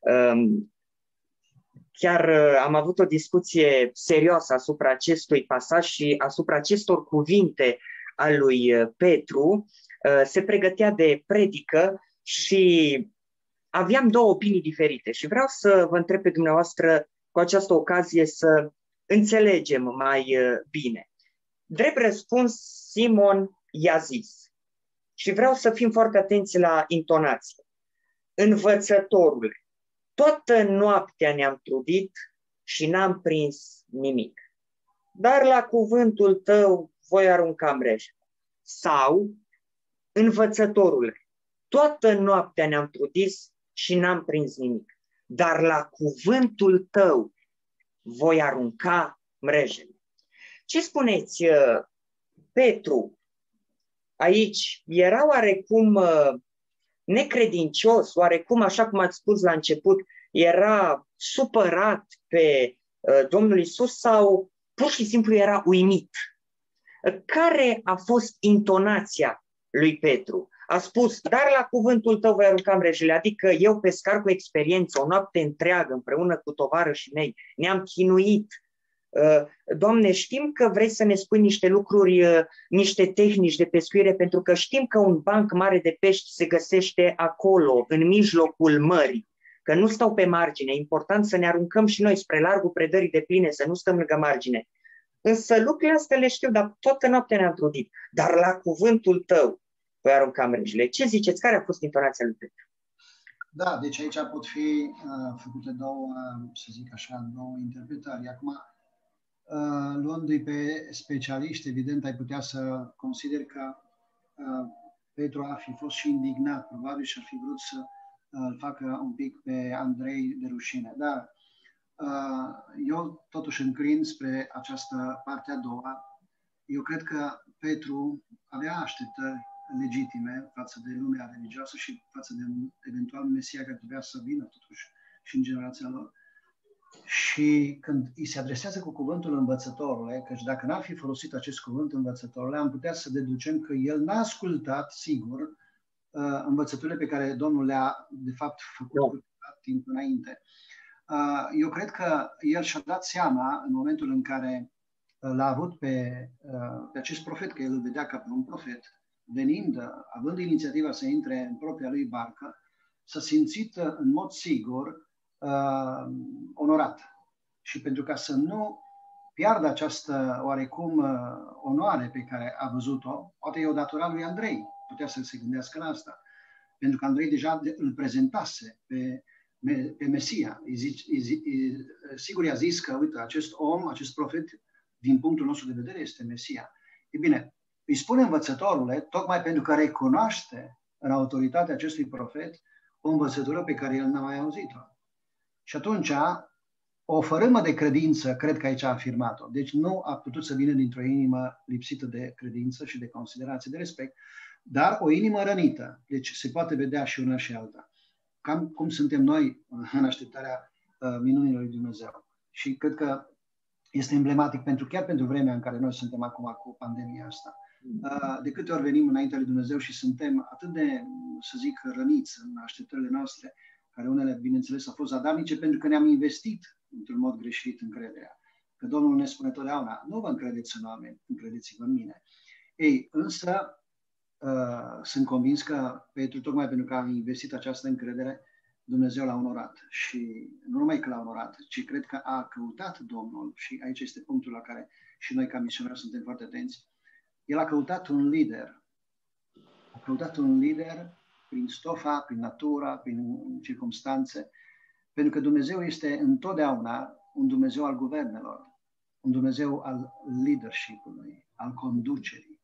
chiar am avut o discuție serioasă asupra acestui pasaj și asupra acestor cuvinte al lui Petru. Se pregătea de predică și aveam două opinii diferite și vreau să vă întreb pe dumneavoastră cu această ocazie să înțelegem mai bine. Drept răspuns, Simon i-a zis, și vreau să fim foarte atenți la intonație, învățătorule, toată noaptea ne-am trudit și n-am prins nimic, dar la cuvântul tău voi arunca mrejele. Sau, învățătorule, toată noaptea ne-am trudit și n-am prins nimic, dar la cuvântul tău voi arunca mrejele. Ce spuneți, Petru? Aici era oarecum necredincios, oarecum, așa cum ați spus la început, era supărat pe Domnul Iisus sau pur și simplu era uimit? Care a fost intonația lui Petru? A spus, dar la cuvântul tău voi arunca mrejele, adică eu, pescar cu experiență, o noapte întreagă împreună cu tovarășii mei, ne-am chinuit. Doamne, știm că vrei să ne spui niște lucruri, niște tehnici de pescuire, pentru că știm că un banc mare de pești se găsește acolo, în mijlocul mării, că nu stau pe margine. E important să ne aruncăm și noi spre largul predării de pline, să nu stăm lângă margine. Însă lucrurile astea le știu, dar toată noaptea ne-am trudit. Dar la cuvântul tău voi arunca mrejele. Ce ziceți? Care a fost intonația lui Petru? Da, deci aici pot fi uh, făcute două, să zic așa, două interpretări. Acum, uh, luându-i pe specialiști, evident, ai putea să consideri că uh, Petru ar fi fost și indignat, probabil, și ar fi vrut să uh, îl facă un pic pe Andrei de rușine. Dar uh, eu totuși înclin spre această parte a doua. Eu cred că Petru avea așteptări legitime față de lumea religioasă și față de eventual Mesia care trebuia să vină totuși și în generația lor. Și când îi se adresează cu cuvântul învățătorule, căci dacă n-ar fi folosit acest cuvânt învățătorule, am putea să deducem că el n-a ascultat, sigur, învățăturile pe care Domnul le-a, de fapt, făcut cu timp înainte. Eu cred că el și-a dat seama, în momentul în care l-a avut pe, pe acest profet, că el îl vedea ca pe un profet, venind, având inițiativa să intre în propria lui barcă, s-a simțit în mod sigur uh, onorat. Și pentru ca să nu piardă această oarecum uh, onoare pe care a văzut-o, poate e o datoră lui Andrei, putea să se gândească la asta. Pentru că Andrei deja îl prezentase pe, pe Mesia. I zic, i zic, i, sigur i-a zis că, uite, acest om, acest profet, din punctul nostru de vedere, este Mesia. E bine, îi spune învățătorule, tocmai pentru că recunoaște în autoritatea acestui profet o învățătură pe care el n-a mai auzit-o. Și atunci, o fărâmă de credință, cred că aici a afirmat-o. Deci nu a putut să vină dintr-o inimă lipsită de credință și de considerație, de respect, dar o inimă rănită. Deci se poate vedea și una și alta. Cam cum suntem noi în așteptarea uh, minunilor lui Dumnezeu. Și cred că este emblematic pentru chiar pentru vremea în care noi suntem acum cu pandemia asta. De câte ori venim înaintea lui Dumnezeu și suntem atât de, să zic, răniți în așteptările noastre, care unele, bineînțeles, au fost zadarnice pentru că ne-am investit într-un mod greșit încrederea. Că Domnul ne spune totdeauna, nu vă încredeți în oameni, încredeți-vă în mine. Ei, însă, uh, sunt convins că Petru, tocmai pentru că a investit această încredere, Dumnezeu l-a onorat. Și nu numai că l-a onorat, ci cred că a căutat Domnul, și aici este punctul la care și noi ca misionari suntem foarte atenți, el a căutat un lider. A căutat un lider prin stofa, prin natura, prin circumstanțe, pentru că Dumnezeu este întotdeauna un Dumnezeu al guvernelor, un Dumnezeu al leadership-ului, al conducerii.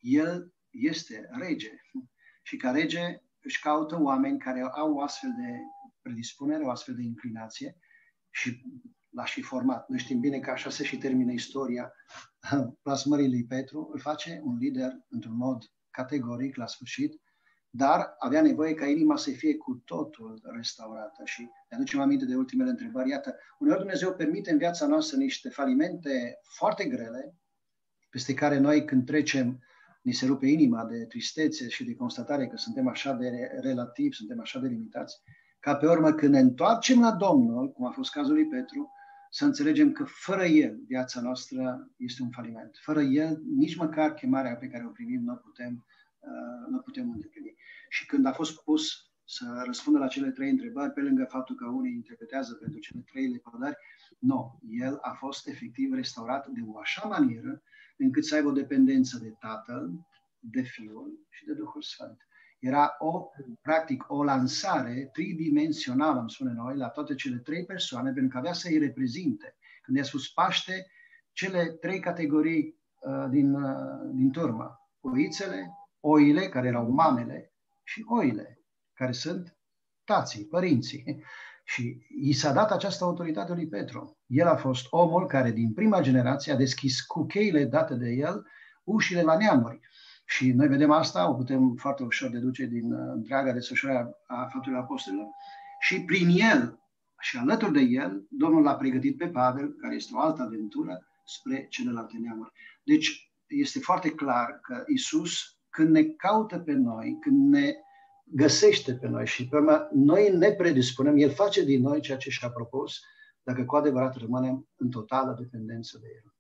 El este rege și ca rege își caută oameni care au o astfel de predispunere, o astfel de inclinație și l-a și format. Noi știm bine că așa se și termină istoria plasmării lui Petru, îl face un lider într-un mod categoric la sfârșit, dar avea nevoie ca inima să fie cu totul restaurată. Și ne aducem aminte de ultimele întrebări. Iată, uneori Dumnezeu permite în viața noastră niște falimente foarte grele, peste care noi când trecem ni se rupe inima de tristețe și de constatare că suntem așa de relativi, suntem așa de limitați, ca pe urmă când ne întoarcem la Domnul, cum a fost cazul lui Petru, să înțelegem că fără El viața noastră este un faliment. Fără El, nici măcar chemarea pe care o primim nu putem, uh, nu putem îndeplini. Și când a fost pus să răspundă la cele trei întrebări, pe lângă faptul că unii interpretează pentru cele trei lepădări, nu, El a fost efectiv restaurat de o așa manieră încât să aibă o dependență de Tatăl, de Fiul și de Duhul Sfânt. Era o, practic, o lansare tridimensională, îmi spune noi, la toate cele trei persoane, pentru că avea să îi reprezinte. Când i-a spus Paște, cele trei categorii uh, din, uh, din turmă. Oițele, oile, care erau mamele, și oile, care sunt tații, părinții. Și i s-a dat această autoritate lui Petru. El a fost omul care din prima generație a deschis cu cheile date de el ușile la neamuri. Și noi vedem asta, o putem foarte ușor deduce din uh, întreaga desfășurare a Faptelor Apostolilor. Și prin el și alături de el, Domnul l-a pregătit pe Pavel, care este o altă aventură, spre celelalte neamuri. Deci este foarte clar că Iisus, când ne caută pe noi, când ne găsește pe noi și pe urmă, noi ne predispunem, El face din noi ceea ce și-a propus, dacă cu adevărat rămânem în totală dependență de El.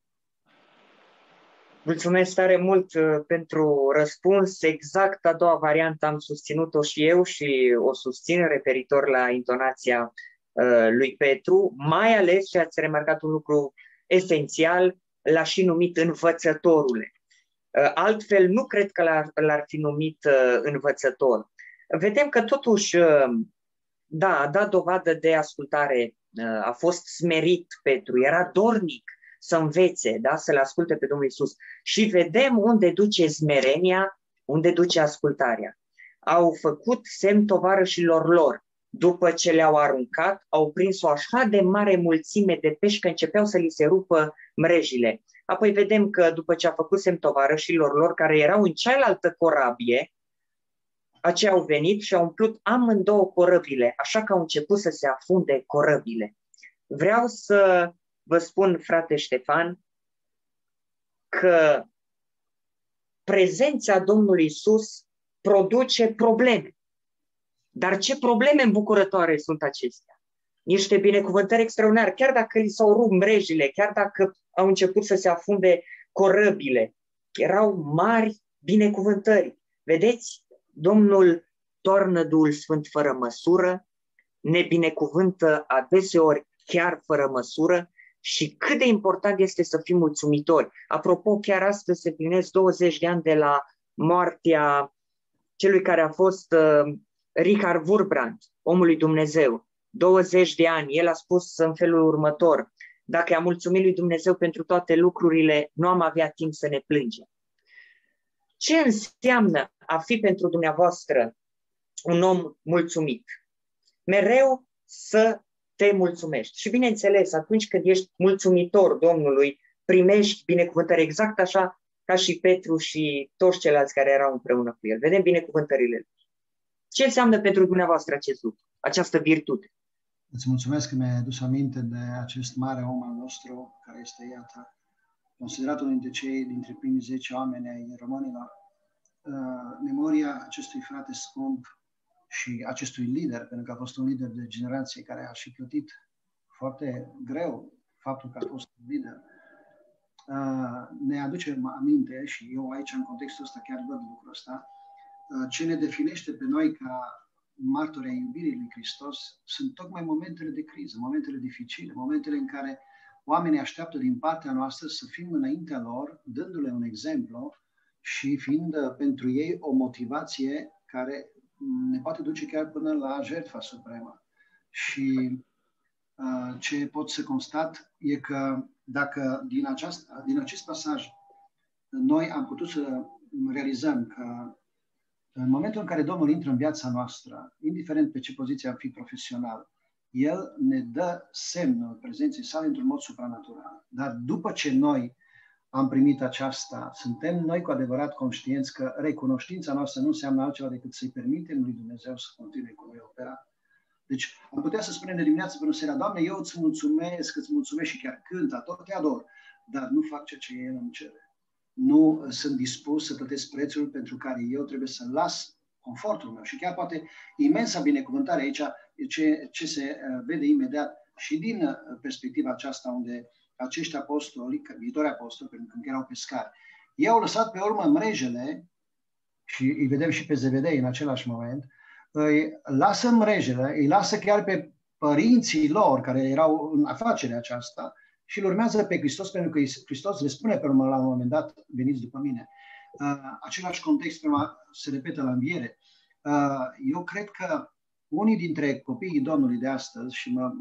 Mulțumesc tare mult uh, pentru răspuns. Exact a doua variantă am susținut-o și eu și o susțin referitor la intonația uh, lui Petru, mai ales și ați remarcat un lucru esențial, l-a și numit învățătorule. Uh, altfel nu cred că l-ar, l-ar fi numit uh, învățător. Vedem că totuși, uh, da, a dat dovadă de ascultare, uh, a fost smerit Petru, era dornic să învețe, da? Să-L asculte pe Domnul Iisus. Și vedem unde duce smerenia, unde duce ascultarea. Au făcut semn tovarășilor lor. După ce le-au aruncat, au prins o așa de mare mulțime de pești că începeau să li se rupă mrejile. Apoi vedem că după ce a făcut semn tovarășilor lor, care erau în cealaltă corabie, aceia au venit și au umplut amândouă corăbile, așa că au început să se afunde corăbile. Vreau să vă spun, frate Ștefan, că prezența Domnului Iisus produce probleme. Dar ce probleme îmbucurătoare sunt acestea? Niște binecuvântări extraordinare, chiar dacă li s-au rupt mrejile, chiar dacă au început să se afunde corăbile, erau mari binecuvântări. Vedeți, Domnul toarnă Duhul Sfânt fără măsură, ne binecuvântă adeseori chiar fără măsură. Și cât de important este să fim mulțumitori. Apropo, chiar astăzi se plinesc douăzeci de ani de la moartea celui care a fost uh, Richard Wurmbrand, omul lui Dumnezeu. douăzeci de ani. El a spus în felul următor: dacă am mulțumit lui Dumnezeu pentru toate lucrurile, nu am avea timp să ne plângem. Ce înseamnă a fi pentru dumneavoastră un om mulțumit? Mereu să te mulțumești. Și bineînțeles, atunci când ești mulțumitor Domnului, primești binecuvântări exact așa ca și Petru și toți ceilalți care erau împreună cu el. Vedem binecuvântările lui. Ce înseamnă pentru dumneavoastră acest lucru, această virtute? Îți mulțumesc că mi-ai adus aminte de acest mare om al nostru, care este, iată, considerat unul dintre cei dintre primii zece oameni ai românilor. Uh, memoria acestui frate scump și acestui lider, pentru că a fost un lider de generație care a și plătit foarte greu faptul că a fost un lider, uh, ne aduce aminte, și eu aici în contextul ăsta chiar văd lucrul ăsta, ce ne definește pe noi ca martori ai iubirii lui Hristos sunt tocmai momentele de criză, momentele dificile, momentele în care oamenii așteaptă din partea noastră să fim înaintea lor, dându-le un exemplu și fiind pentru ei o motivație care ne poate duce chiar până la jertfa supremă. Și uh, ce pot să constat e că dacă din, aceast, din acest pasaj noi am putut să realizăm că în momentul în care Domnul intră în viața noastră, indiferent pe ce poziție am fi profesional, El ne dă semnul prezenței sale într-un mod supranatural. Dar după ce noi am primit aceasta, suntem noi cu adevărat conștienți că recunoștința noastră nu înseamnă altceva decât să-i permitem lui Dumnezeu să continue cu noi opera. Deci am putea să spunem de dimineață până seara, Doamne, eu îți mulțumesc, îți mulțumesc și chiar cânt, tot te ador, dar nu fac ceea ce El îmi cere. Nu sunt dispus să plătesc prețul pentru care eu trebuie să las confortul meu. Și chiar poate imensa binecuvântare aici, ce, ce se vede imediat și din perspectiva aceasta unde acești apostoli, viitori apostoli, pentru că erau pescari, ei au lăsat pe urmă mrejele, și îi vedem și pe Zebedei în același moment, îi lasă mrejele, îi lasă chiar pe părinții lor care erau în afacerea aceasta și îl urmează pe Hristos, pentru că Hristos le spune pe urmă la un moment dat, veniți după mine. Uh, același context se repetă la înviere. Uh, eu cred că unii dintre copiii Domnului de astăzi, și mă,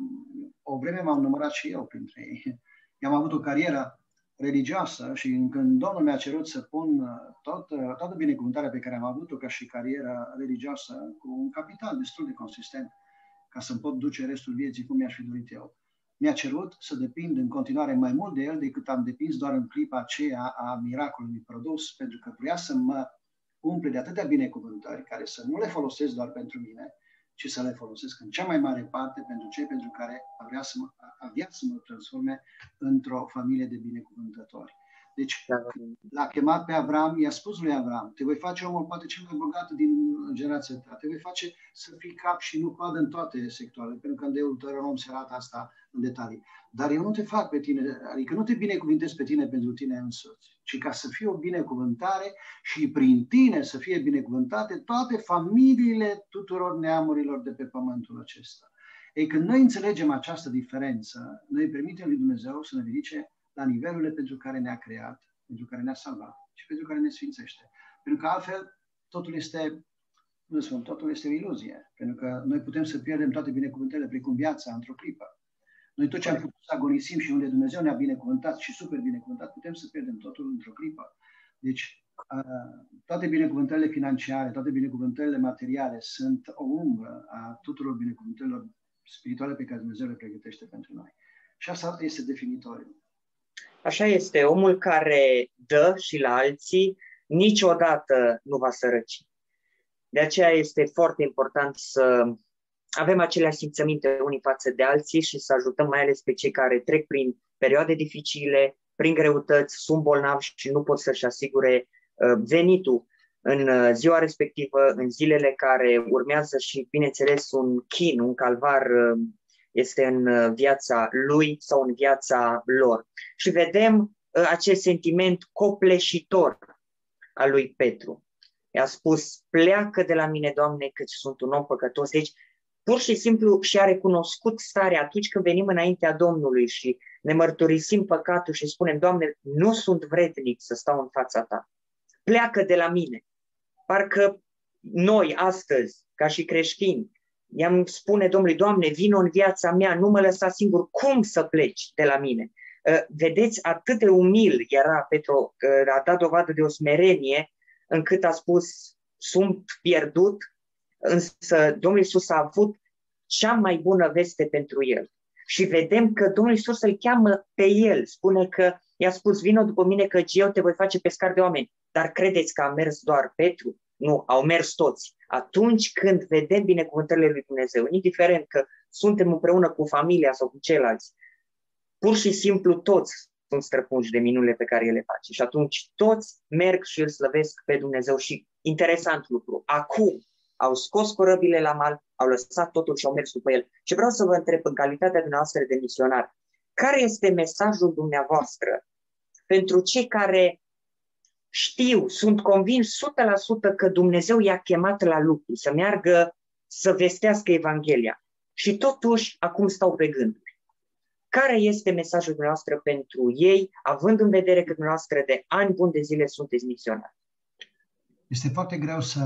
o vreme m-am numărat și eu printre ei, eu am avut o carieră religioasă și când Domnul mi-a cerut să pun tot, toată binecuvântarea pe care am avut-o ca și carieră religioasă cu un capital destul de consistent ca să-mi pot duce restul vieții cum mi-aș fi dorit eu, mi-a cerut să depind în continuare mai mult de El decât am depins doar în clipa aceea a miracolului produs, pentru că vrea să mă umple de atâtea binecuvântări care să nu le folosesc doar pentru mine, ci să le folosesc în cea mai mare parte pentru cei pentru care avea să mă, avea să mă transforme într-o familie de binecuvântători. Deci, l-a chemat pe Avram, i-a spus lui Avram, te voi face omul poate cel mai bogat din generația ta, te voi face să fii cap și nu coadă în toate sectoarele, pentru că în Deuteronom se arată asta în detalii. Dar eu nu te fac pe tine, adică nu te binecuvintez pe tine pentru tine însuți, ci ca să fie o binecuvântare și prin tine să fie binecuvântate toate familiile tuturor neamurilor de pe pământul acesta. Ei, când noi înțelegem această diferență, noi permitem lui Dumnezeu să ne ridice la nivelurile pentru care ne-a creat, pentru care ne-a salvat și pentru care ne sfințește. Pentru că altfel totul este, nu spun, totul este o iluzie. Pentru că noi putem să pierdem toate binecuvântările precum viața într-o clipă. Noi tot ce am putut să agonisim și unde Dumnezeu ne-a binecuvântat și super binecuvântat, putem să pierdem totul într-o clipă. Deci toate binecuvântările financiare, toate binecuvântările materiale sunt o umbră a tuturor binecuvântărilor spirituale pe care Dumnezeu le pregătește pentru noi. Și asta este definitoriu. Așa este, omul care dă și la alții niciodată nu va sărăci. De aceea este foarte important să avem aceleași simțăminte unii față de alții și să ajutăm mai ales pe cei care trec prin perioade dificile, prin greutăți, sunt bolnavi și nu pot să-și asigure venitul în ziua respectivă, în zilele care urmează și, bineînțeles, un chin, un calvar este în viața lui sau în viața lor. Și vedem acest sentiment copleșitor al lui Petru. I-a spus, pleacă de la mine, Doamne, căci sunt un om păcătos. Deci, pur și simplu și-a recunoscut starea atunci când venim înaintea Domnului și ne mărturisim păcatul și spunem, Doamne, nu sunt vrednic să stau în fața Ta. Pleacă de la mine. Parcă noi, astăzi, ca și creștini, i-am spune Domnului, Doamne, vino în viața mea, nu mă lăsa singur, cum să pleci de la mine? Vedeți, atât de umil era Petru, a dat dovadă de o smerenie, încât a spus, sunt pierdut, însă Domnul Iisus a avut cea mai bună veste pentru el. Și vedem că Domnul Iisus îl cheamă pe el, spune că i-a spus, vino după mine că eu te voi face pescar de oameni. Dar credeți că a mers doar Petru? Nu, au mers toți. Atunci când vedem binecuvântările lui Dumnezeu, indiferent că suntem împreună cu familia sau cu ceilalți, pur și simplu toți sunt străpunși de minunile pe care El le face. Și atunci toți merg și îl slăvesc pe Dumnezeu. Și interesant lucru, acum au scos corăbile la mal, au lăsat totul și au mers după El. Și vreau să vă întreb, în calitatea dumneavoastră de misionar, care este mesajul dumneavoastră pentru cei care știu, sunt convins o sută la sută că Dumnezeu i-a chemat la lucru, să meargă să vestească Evanghelia. Și totuși, acum stau pe gânduri. Care este mesajul dumneavoastră pentru ei, având în vedere că dumneavoastră de ani buni de zile sunteți misionari? Este foarte greu să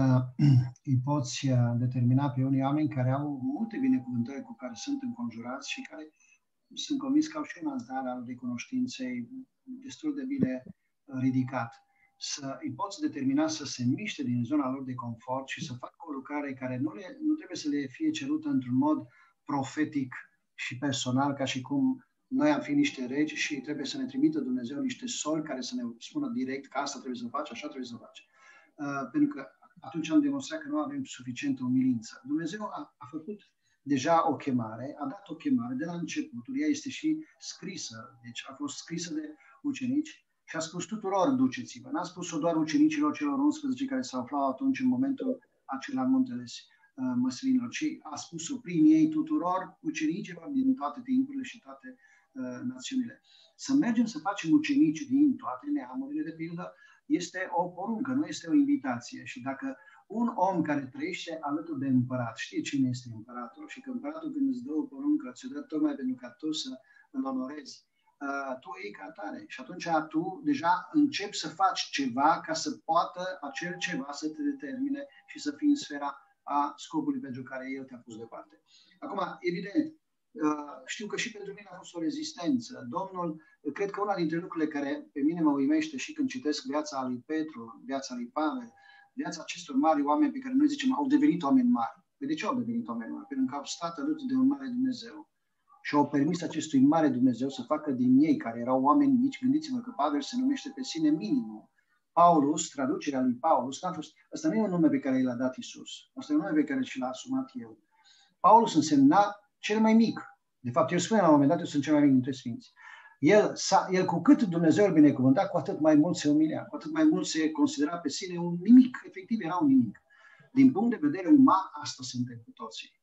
îi poți determina pe unii oameni care au multe binecuvântări cu care sunt înconjurați și care sunt convins că au și un altar al recunoștinței destul de bine ridicat. Să îi poți determina să se miște din zona lor de confort și să facă o lucrare care nu, le, nu trebuie să le fie cerută într-un mod profetic și personal, ca și cum noi am fi niște regi și trebuie să ne trimită Dumnezeu niște soli care să ne spună direct că asta trebuie să faci, așa trebuie să faci. Uh, pentru că atunci am demonstrat că nu avem suficientă umilință. Dumnezeu a, a făcut deja o chemare, a dat o chemare de la începutul, ea este și scrisă, deci a fost scrisă de ucenici și a spus tuturor duceți-vă. N-a spus-o doar ucenicilor celor unsprezece care se aflau atunci în momentul acela în muntele uh, Măslinilor, ci a spus-o prin ei tuturor ucenicilor din toate timpurile și toate uh, națiunile. Să mergem să facem ucenici din toate neamurile, de pildă, este o poruncă, nu este o invitație. Și dacă un om care trăiește alături de împărat știe cine este împăratul și că împăratul când îți dă o poruncă, ți-o dă tocmai pentru ca tu să îl onorezi, uh, tu o iei ca atare. Și atunci tu deja începi să faci ceva ca să poată acel ceva să te determine și să fii în sfera a scopului pentru care el te-a pus deoparte. Acum, evident, știu că și pentru mine a fost o rezistență. Domnul, cred că una dintre lucrurile care pe mine mă uimește și când citesc viața lui Petru, viața lui Pavel, viața acestor mari oameni pe care noi zicem au devenit oameni mari. Păi de ce au devenit oameni mari? Pentru că au stat alături de un mare Dumnezeu și au permis acestui mare Dumnezeu să facă din ei, care erau oameni mici, gândiți-vă că Pavel se numește pe sine minimul. Paulus, traducerea lui Paulus, n-a fost, asta nu e un nume pe care l-a dat Iisus, asta e un nume pe care și l-a asumat eu. Paulus însemna cel mai mic. De fapt, el spune la un moment dat, eu sunt cel mai mic dintre sfinți. El, el cu cât Dumnezeu îl binecuvânta, cu atât mai mult se umilia, cu atât mai mult se considera pe sine un nimic. Efectiv, era un nimic. Din punct de vedere uman, asta suntem cu toții.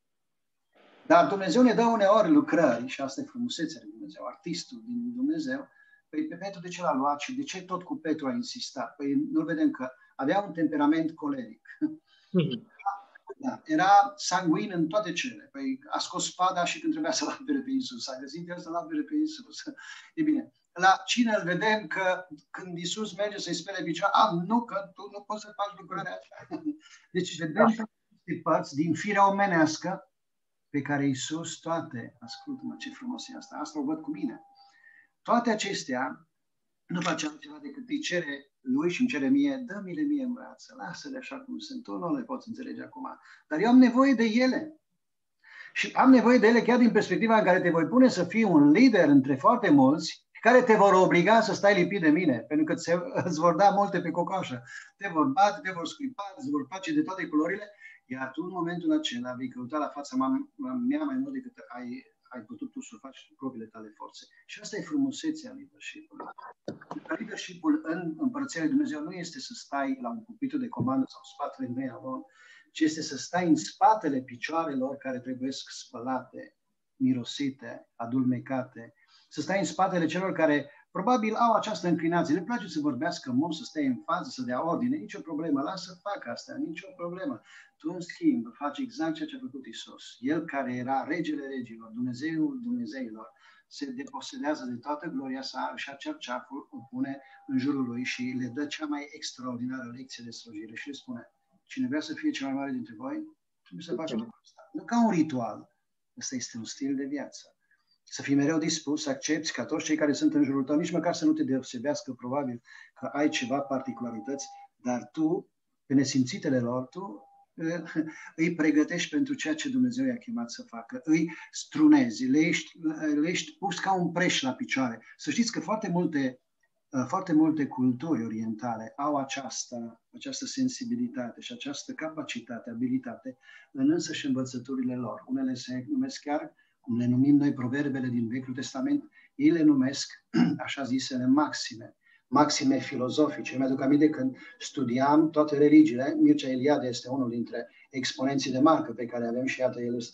Dar Dumnezeu ne dă uneori lucrări, și asta e frumusețea lui Dumnezeu, artistul din Dumnezeu. Păi pe Petru de ce l-a luat și de ce tot cu Petru a insistat? Păi nu vedem că avea un temperament coleric. Mm-hmm. Da, era sanguin în toate cele. Păi a scos spada și când trebuia să-l apere pe Iisus. A găsit el să-l apere pe Iisus. E bine. La cine îl vedem că când Iisus merge să-i spere picioare, a, nu, că tu nu poți să faci lucrurile așa. Deci vedem aceste părți din firea omenească pe care Iisus toate, ascultă-mă ce frumos e asta, asta o văd cu mine. Toate acestea nu face altceva decât îi cere lui și îmi cere mie, dă-mi-le mie în brață, lasă-le așa cum sunt, tu nu le poți înțelege acum, dar eu am nevoie de ele. Și am nevoie de ele chiar din perspectiva în care te voi pune să fii un lider între foarte mulți, care te vor obliga să stai lipit de mine, pentru că ți, îți vor da multe pe cocoașă. Te vor bate, te vor scuipa, îți vor face de toate culorile, iar tu în momentul acela vei căuta la fața mea mai mult decât ai, ai putut tu să faci propriile tale forțe. Și asta e frumusețea leadership-ului. Leadership-ul în Împărăția lui Dumnezeu nu este să stai la un pupitru de comandă sau în spatele mâinilor lor, ci este să stai în spatele picioarelor care trebuie spălate, mirosite, adulmecate, să stai în spatele celor care probabil au această înclinație. Le place să vorbească mult, să stea în față, să dea ordine, nicio problemă, lasă să facă asta, nicio problemă. Tu, în schimb, faci exact ceea ce a făcut Iisus. El care era regele regilor, Dumnezeul Dumnezeilor, se deposedează de toată gloria sa și acea ceaful o pune în jurul lui și le dă cea mai extraordinară lecție de slujire și le spune, cine vrea să fie cel mai mare dintre voi, trebuie să facă lucrul ăsta. Nu ca un ritual, ăsta este un stil de viață. Să fii mereu dispus să accepti ca toți cei care sunt în jurul tău, nici măcar să nu te deosebească, probabil că ai ceva particularități, dar tu, pe nesimțitele lor, tu îi pregătești pentru ceea ce Dumnezeu i-a chemat să facă, îi strunezi, le ești, le ești pus ca un preș la picioare. Să știți că foarte multe, foarte multe culturi orientale au această, această sensibilitate și această capacitate, abilitate în însăși învățăturile lor. Unele se numesc chiar, cum le numim noi proverbele din Vechiul Testament, ei le numesc așa zisele maxime. Maxime filozofice. Îmi aduc aminte când studiam toate religiile, Mircea Eliade este unul dintre exponenții de marcă pe care avem și iată, el este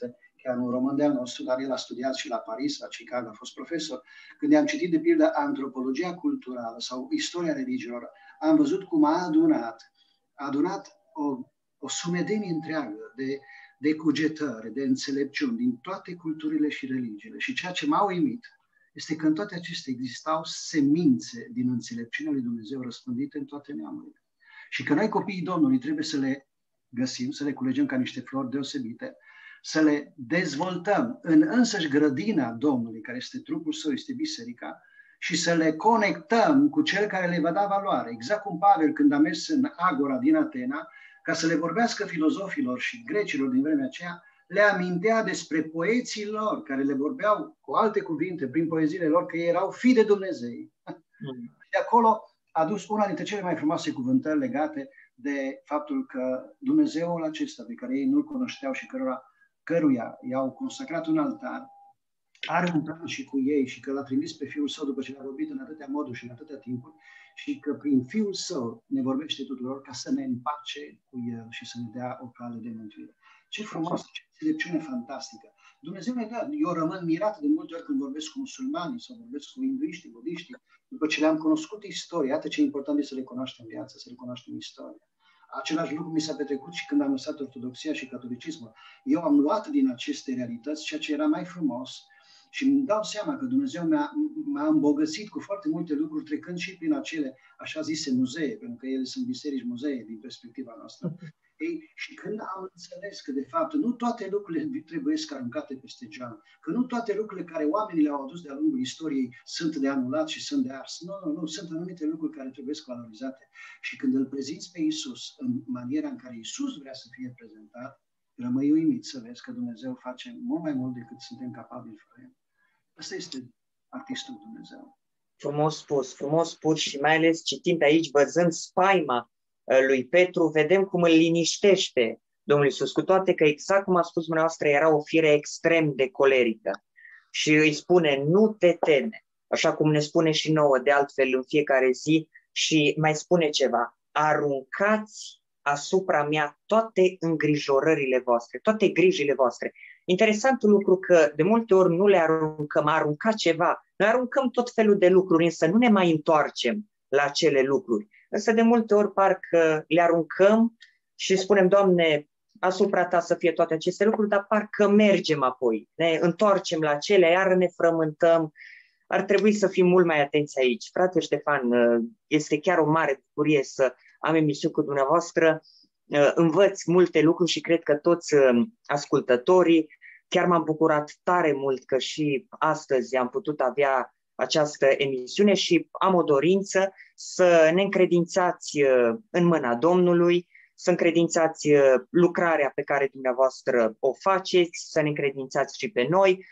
chiar un român de-al nostru, dar el a studiat și la Paris, la Chicago, a fost profesor. Când am citit, de pildă, antropologia culturală sau istoria religiilor, am văzut cum a adunat, a adunat o, o sumedenie întreagă de, de cugetări, de înțelepciuni din toate culturile și religiile. Și ceea ce m-a uimit este că în toate acestea existau semințe din înțelepciunea lui Dumnezeu răspândite în toate neamurile. Și că noi, copiii Domnului, trebuie să le găsim, să le culegem ca niște flori deosebite, să le dezvoltăm în însăși grădina Domnului, care este trupul său, este biserica, și să le conectăm cu cel care le va da valoare. Exact cum Pavel, când a mers în Agora din Atena, ca să le vorbească filozofilor și grecilor din vremea aceea, le amintea despre poeții lor, care le vorbeau cu alte cuvinte prin poeziile lor, că ei erau fii de Dumnezei. Mm. De acolo a dus una dintre cele mai frumoase cuvântări legate de faptul că Dumnezeul acesta, pe care ei nu-L cunoșteau și căruia, căruia i-au consacrat un altar, are un plan și cu ei și că l-a trimis pe Fiul Său după ce l-a vorbit în atâtea moduri și în atâtea timpuri și că prin Fiul Său ne vorbește tuturor ca să ne împace cu El și să ne dea o cale de mântuire. Ce frumos, ce înțelepciune fantastică! Dumnezeu ne dă. Eu rămân mirat de multe ori când vorbesc cu musulmanii sau vorbesc cu hinduiștii, budiștii, după ce le-am cunoscut istoria. Iată ce important este să le cunoaștem viața, să le cunoaștem istoria. Același lucru mi s-a petrecut și când am lăsat ortodoxia și catolicismul. Eu am luat din aceste realități ceea ce era mai frumos și îmi dau seama că Dumnezeu m-a, m-a îmbogățit cu foarte multe lucruri, trecând și prin acele așa zise muzee, pentru că ele sunt biserici muzee din perspectiva noastră. Ei, și când am înțeles că, de fapt, nu toate lucrurile trebuie să aruncate peste geam, că nu toate lucrurile care oamenii le-au adus de-a lungul istoriei sunt de anulat și sunt de ars. Nu, nu, nu, sunt anumite lucruri care trebuie valorizate. Și când îl prezinți pe Iisus în maniera în care Iisus vrea să fie prezentat, rămâi uimit să vezi că Dumnezeu face mult mai mult decât suntem capabili fără El. Asta este artistul Dumnezeu. Frumos spus, frumos spus și mai ales citind aici, văzând spaima lui Petru, vedem cum îl liniștește Domnul Iisus, cu toate că, exact cum a spus dumneavoastră, era o fire extrem de colerică. Și îi spune, nu te teme, așa cum ne spune și nouă de altfel în fiecare zi, și mai spune ceva, aruncați asupra mea toate îngrijorările voastre, toate grijile voastre. Interesantul lucru că de multe ori nu le aruncăm, a aruncat ceva, noi aruncăm tot felul de lucruri, însă nu ne mai întoarcem la acele lucruri. Însă de multe ori parcă le aruncăm și spunem, Doamne, asupra Ta să fie toate aceste lucruri, dar parcă mergem apoi, ne întoarcem la cele, iar ne frământăm. Ar trebui să fim mult mai atenți aici. Frate Ștefan, este chiar o mare bucurie să am emisiuni cu dumneavoastră. Învăț multe lucruri și cred că toți ascultătorii, chiar m-am bucurat tare mult că și astăzi am putut avea această emisiune și am o dorință să ne încredințați în mâna Domnului, să încredințați lucrarea pe care dumneavoastră o faceți, să ne încredințați și pe noi,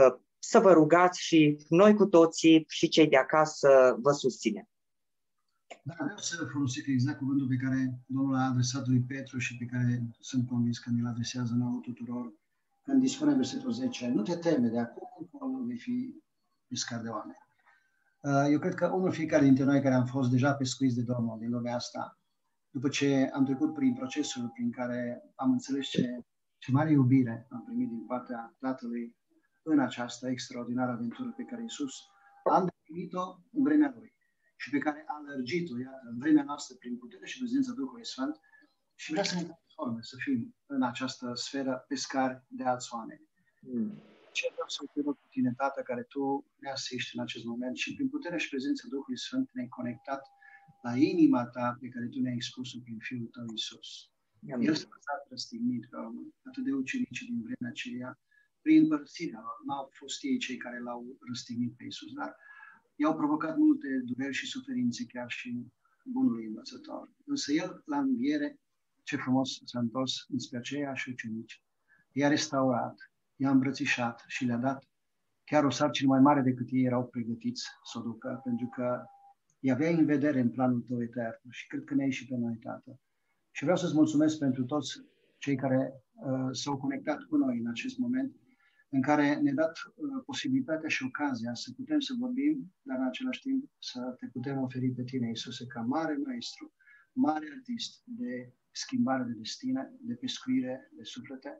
să vă rugați și noi cu toții și cei de acasă vă susținem. Da, vreau să folosesc exact cuvântul pe care Domnul a adresat lui Petru și pe care sunt convins că ne-l adresează nouă tuturor când dispune versetul zece. Nu te teme, de acum încolo vei fi pescar de oameni. Eu cred că unul fiecare dintre noi care am fost deja pescuiți de Domnul din lumea asta, după ce am trecut prin procesul prin care am înțeles ce, ce mare iubire am primit din partea Tatălui în această extraordinară aventură pe care Iisus a îndeplinit-o în vremea Lui și pe care a lărgit-o, iată, în vremea noastră prin putere și prezența Duhului Sfânt și vrea să ne transforme, să fim în această sferă pescari de alți oameni. Mm. Ce vreau să te rog cu tine, Tată, care Tu ne asiști în acest moment și prin puterea și prezența Duhului Sfânt ne-ai conectat la inima Ta pe care Tu ne-ai expus-o prin Fiul Tău Iisus. Amin. El s-a lăsat răstignit ca atât de ucenicii din vremea aceea, prin părăsirea lor. N-au fost ei cei care L-au răstignit pe Iisus, dar i-au provocat multe dureri și suferințe chiar și bunului învățător. Însă El, la înviere, ce frumos s-a întors înspre aceiași ucenici. I-a restaurat, i-a îmbrățișat și le-a dat chiar o sarcină mai mare decât ei erau pregătiți să o ducă, pentru că îi aveai în vedere în planul Tău etern și cred că ne-ai și pe noi, Tată. Și vreau să-ți mulțumesc pentru toți cei care uh, s-au conectat cu noi în acest moment, în care ne-a dat uh, posibilitatea și ocazia să putem să vorbim, dar în același timp să Te putem oferi pe Tine, Iisuse, ca mare maestru, mare artist de schimbare de destine, de pescuire de suflete,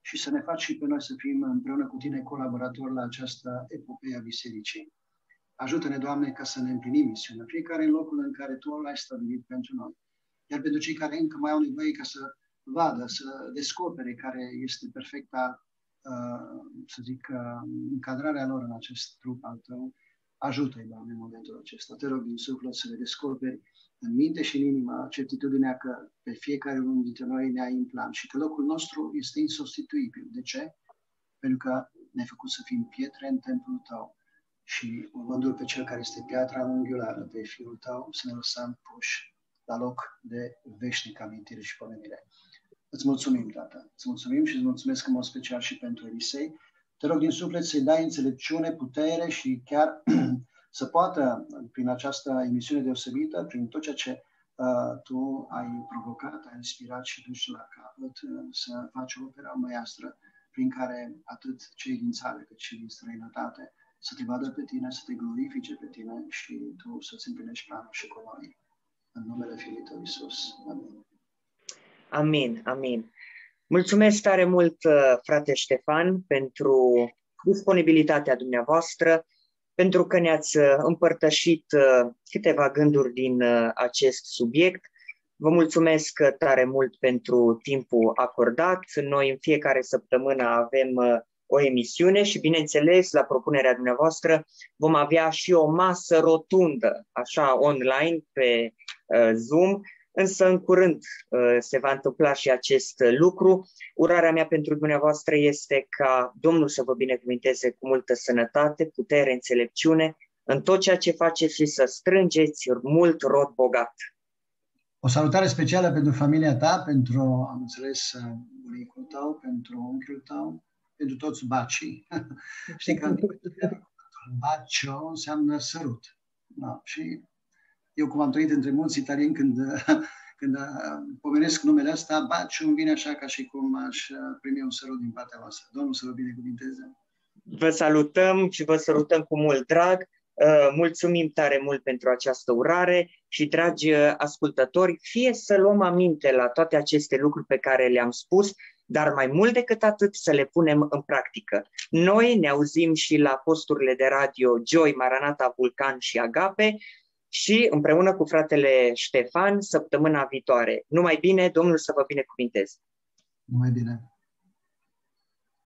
și să ne faci și pe noi să fim împreună cu tine colaboratori la această epopee a Bisericii. Ajută-ne, Doamne, ca să ne împlinim misiunea, fiecare în locul în care Tu l-ai stabilit pentru noi. Iar pentru cei care încă mai au nevoie ca să vadă, să descopere care este perfecta, uh, să zic, uh, încadrarea lor în acest trup al Tău, ajută-i, Doamne, în momentul acesta. Te rog din suflet să le descoperi în minte și în inimă certitudinea că pe fiecare unul dintre noi ne-ai în plan și că locul nostru este insostituibil. De ce? Pentru că ne-ai făcut să fim pietre în templul Tău și urmându-L pe Cel care este piatra unghiulară, pe Fiul Tău, să ne lăsăm puși la loc de veșnică amintire și pomenire. Îți mulțumim, Tată, îți mulțumim și îți mulțumesc în mod special și pentru Elisei. Te rog din suflet să-i dai înțelepciune, putere și chiar să poată, prin această emisiune deosebită, prin tot ceea ce uh, Tu ai provocat, ai inspirat și duci la capăt, uh, să faci o opera măiastră prin care atât cei din țară cât și din străinătate să te vadă pe Tine, să te glorifice pe Tine și Tu să-ți împlinești planul și cu noi. În numele Fiului Tău, Iisus. Amin. Amin, amin. Mulțumesc tare mult, frate Ștefan, pentru disponibilitatea dumneavoastră, pentru că ne-ați împărtășit câteva gânduri din acest subiect. Vă mulțumesc tare mult pentru timpul acordat. Noi în fiecare săptămână avem o emisiune și, bineînțeles, la propunerea dumneavoastră vom avea și o masă rotundă, așa, online, pe uh, Zoom, însă în curând uh, se va întâmpla și acest lucru. Urarea mea pentru dumneavoastră este ca Domnul să vă binecuvinteze cu multă sănătate, putere, înțelepciune în tot ceea ce faceți și să strângeți mult rod bogat. O salutare specială pentru familia ta, pentru, am înțeles, bunicul tău, pentru unchiul tău, pentru toți bacii. Știi că bacio înseamnă sărut. Da? Și eu, cum am trăit între mulți italieni, când, când pomenesc numele ăsta, bacio îmi vine așa ca și cum aș primi un sărut din partea voastră. Domnul să vă binecuvinteze. Vă salutăm și vă salutăm cu mult drag. Mulțumim tare mult pentru această urare și, dragi ascultători, fie să luăm aminte la toate aceste lucruri pe care le-am spus, dar mai mult decât atât să le punem în practică. Noi ne auzim și la posturile de radio Joy, Maranata, Vulcan și Agape și împreună cu fratele Ștefan săptămâna viitoare. Numai bine, Domnul să vă binecuvinteze! Numai bine!